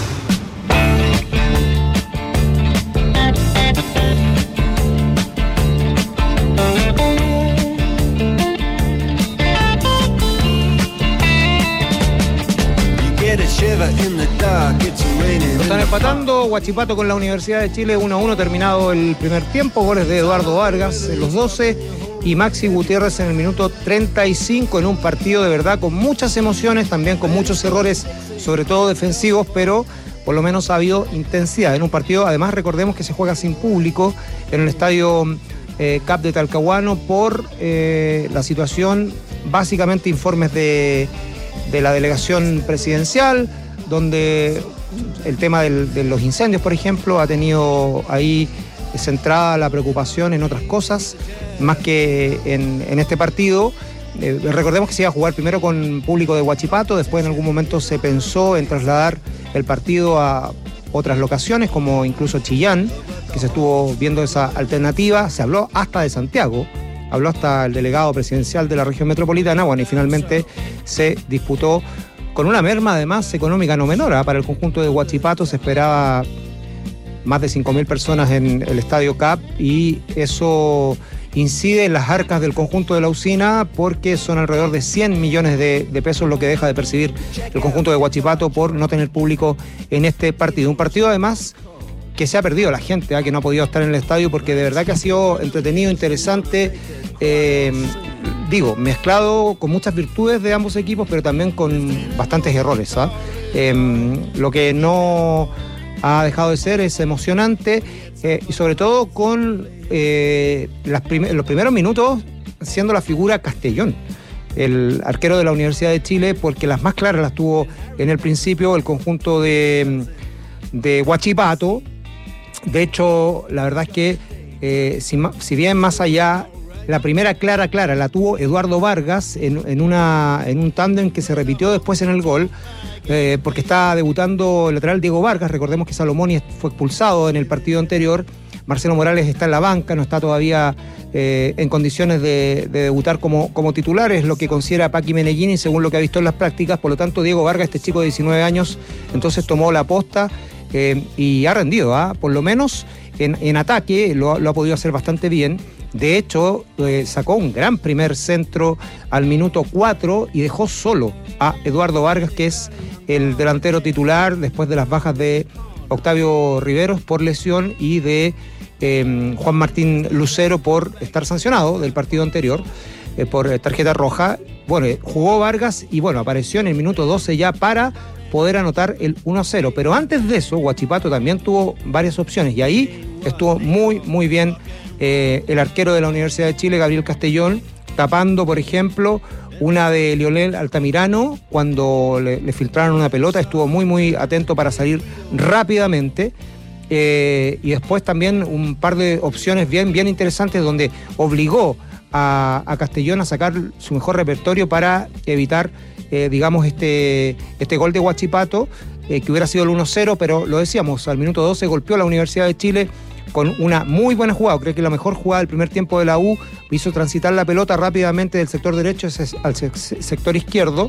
Lo están empatando Huachipato con la Universidad de Chile uno a uno, terminado el primer tiempo. Goles de Eduardo Vargas en los doce y Maxi Gutiérrez en el minuto treinta y cinco, en un partido de verdad con muchas emociones, también con muchos errores, sobre todo defensivos, pero por lo menos ha habido intensidad en un partido. Además, recordemos que se juega sin público en el estadio eh, C A P de Talcahuano por eh, la situación, básicamente informes de, de la delegación presidencial, donde el tema del, de los incendios, por ejemplo, ha tenido ahí centrada la preocupación en otras cosas, más que en, en este partido. Eh, recordemos que se iba a jugar primero con público de Huachipato, después en algún momento se pensó en trasladar el partido a otras locaciones, como incluso Chillán, que se estuvo viendo esa alternativa. Se habló hasta de Santiago, habló hasta el delegado presidencial de la región metropolitana, bueno, y finalmente se disputó con una merma además económica no menor, ¿eh? Para el conjunto de Huachipato se esperaba más de cinco mil personas en el estadio C A P, y eso incide en las arcas del conjunto de la usina, porque son alrededor de cien millones de, de pesos lo que deja de percibir el conjunto de Huachipato por no tener público en este partido. Un partido además que se ha perdido la gente, ¿eh? Que no ha podido estar en el estadio, porque de verdad que ha sido entretenido, interesante, eh, digo, mezclado con muchas virtudes de ambos equipos, pero también con bastantes errores, ¿eh? Eh, lo que no ha dejado de ser es emocionante, eh, y sobre todo con eh, las prim- los primeros minutos siendo la figura Castellón, el arquero de la Universidad de Chile, porque las más claras las tuvo en el principio el conjunto de, de Huachipato. De hecho, la verdad es que eh, si, si bien más allá, la primera clara, clara la tuvo Eduardo Vargas en, en, una, en un tándem que se repitió después en el gol, eh, porque está debutando el lateral Diego Vargas. Recordemos que Salomoni fue expulsado en el partido anterior. Marcelo Morales está en la banca, no está todavía eh, en condiciones de, de debutar como, como titular, es lo que considera Paqui Meneghini según lo que ha visto en las prácticas. Por lo tanto, Diego Vargas, este chico de diecinueve años, entonces tomó la posta eh, y ha rendido, ¿eh? Por lo menos en, en ataque lo, lo ha podido hacer bastante bien. De hecho, eh, sacó un gran primer centro al minuto cuatro y dejó solo a Eduardo Vargas, que es el delantero titular después de las bajas de Octavio Riveros por lesión y de eh, Juan Martín Lucero por estar sancionado del partido anterior eh, por tarjeta roja. Bueno, eh, jugó Vargas y bueno, apareció en el minuto doce ya para poder anotar el uno a cero. Pero antes de eso, Huachipato también tuvo varias opciones y ahí estuvo muy, muy bien eh, el arquero de la Universidad de Chile, Gabriel Castellón, tapando, por ejemplo, una de Lionel Altamirano cuando le, le filtraron una pelota. Estuvo muy, muy atento para salir rápidamente. Eh, y después también un par de opciones bien, bien interesantes donde obligó a, a Castellón a sacar su mejor repertorio para evitar, eh, digamos, este, este gol de Huachipato, eh, que hubiera sido el uno cero, pero lo decíamos, al minuto doce golpeó a la Universidad de Chile con una muy buena jugada. Creo que la mejor jugada del primer tiempo de la U, hizo transitar la pelota rápidamente del sector derecho al sector izquierdo,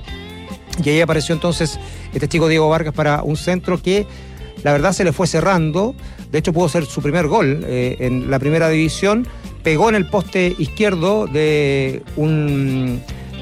y ahí apareció entonces este chico Diego Vargas para un centro que la verdad se le fue cerrando. De hecho pudo ser su primer gol eh, en la primera división. Pegó en el poste izquierdo de un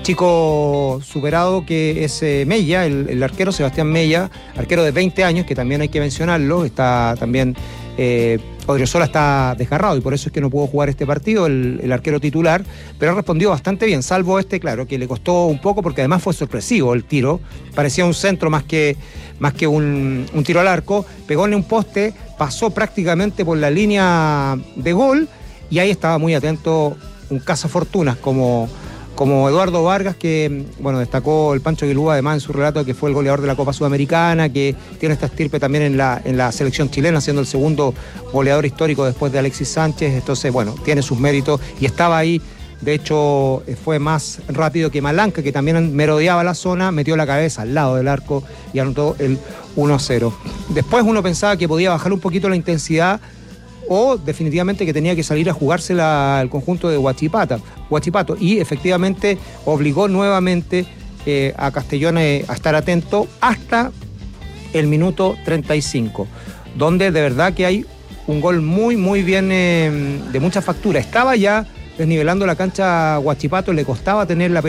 chico superado que es eh, Mella, el, el arquero Sebastián Mella, arquero de veinte años, que también hay que mencionarlo. Está también eh, Odriozola está desgarrado y por eso es que no pudo jugar este partido, el, el arquero titular, pero ha respondido bastante bien, salvo este, claro, que le costó un poco porque además fue sorpresivo el tiro, parecía un centro más que, más que un, un tiro al arco. Pegó en un poste, pasó prácticamente por la línea de gol y ahí estaba muy atento un cazafortunas como, como Eduardo Vargas, que bueno, destacó el Pancho Guilúa además en su relato que fue el goleador de la Copa Sudamericana, que tiene esta estirpe también en la, en la selección chilena, siendo el segundo goleador histórico después de Alexis Sánchez. Entonces, bueno, tiene sus méritos y estaba ahí. De hecho, fue más rápido que Malanca, que también merodeaba la zona, metió la cabeza al lado del arco y anotó el uno a cero. Después uno pensaba que podía bajar un poquito la intensidad o definitivamente que tenía que salir a jugársela al conjunto de Huachipato, Huachipato y efectivamente obligó nuevamente eh, a Castellón eh, a estar atento hasta el minuto treinta y cinco, donde de verdad que hay un gol muy muy bien eh, de mucha factura. Estaba ya desnivelando la cancha Huachipato, le costaba tener la pelota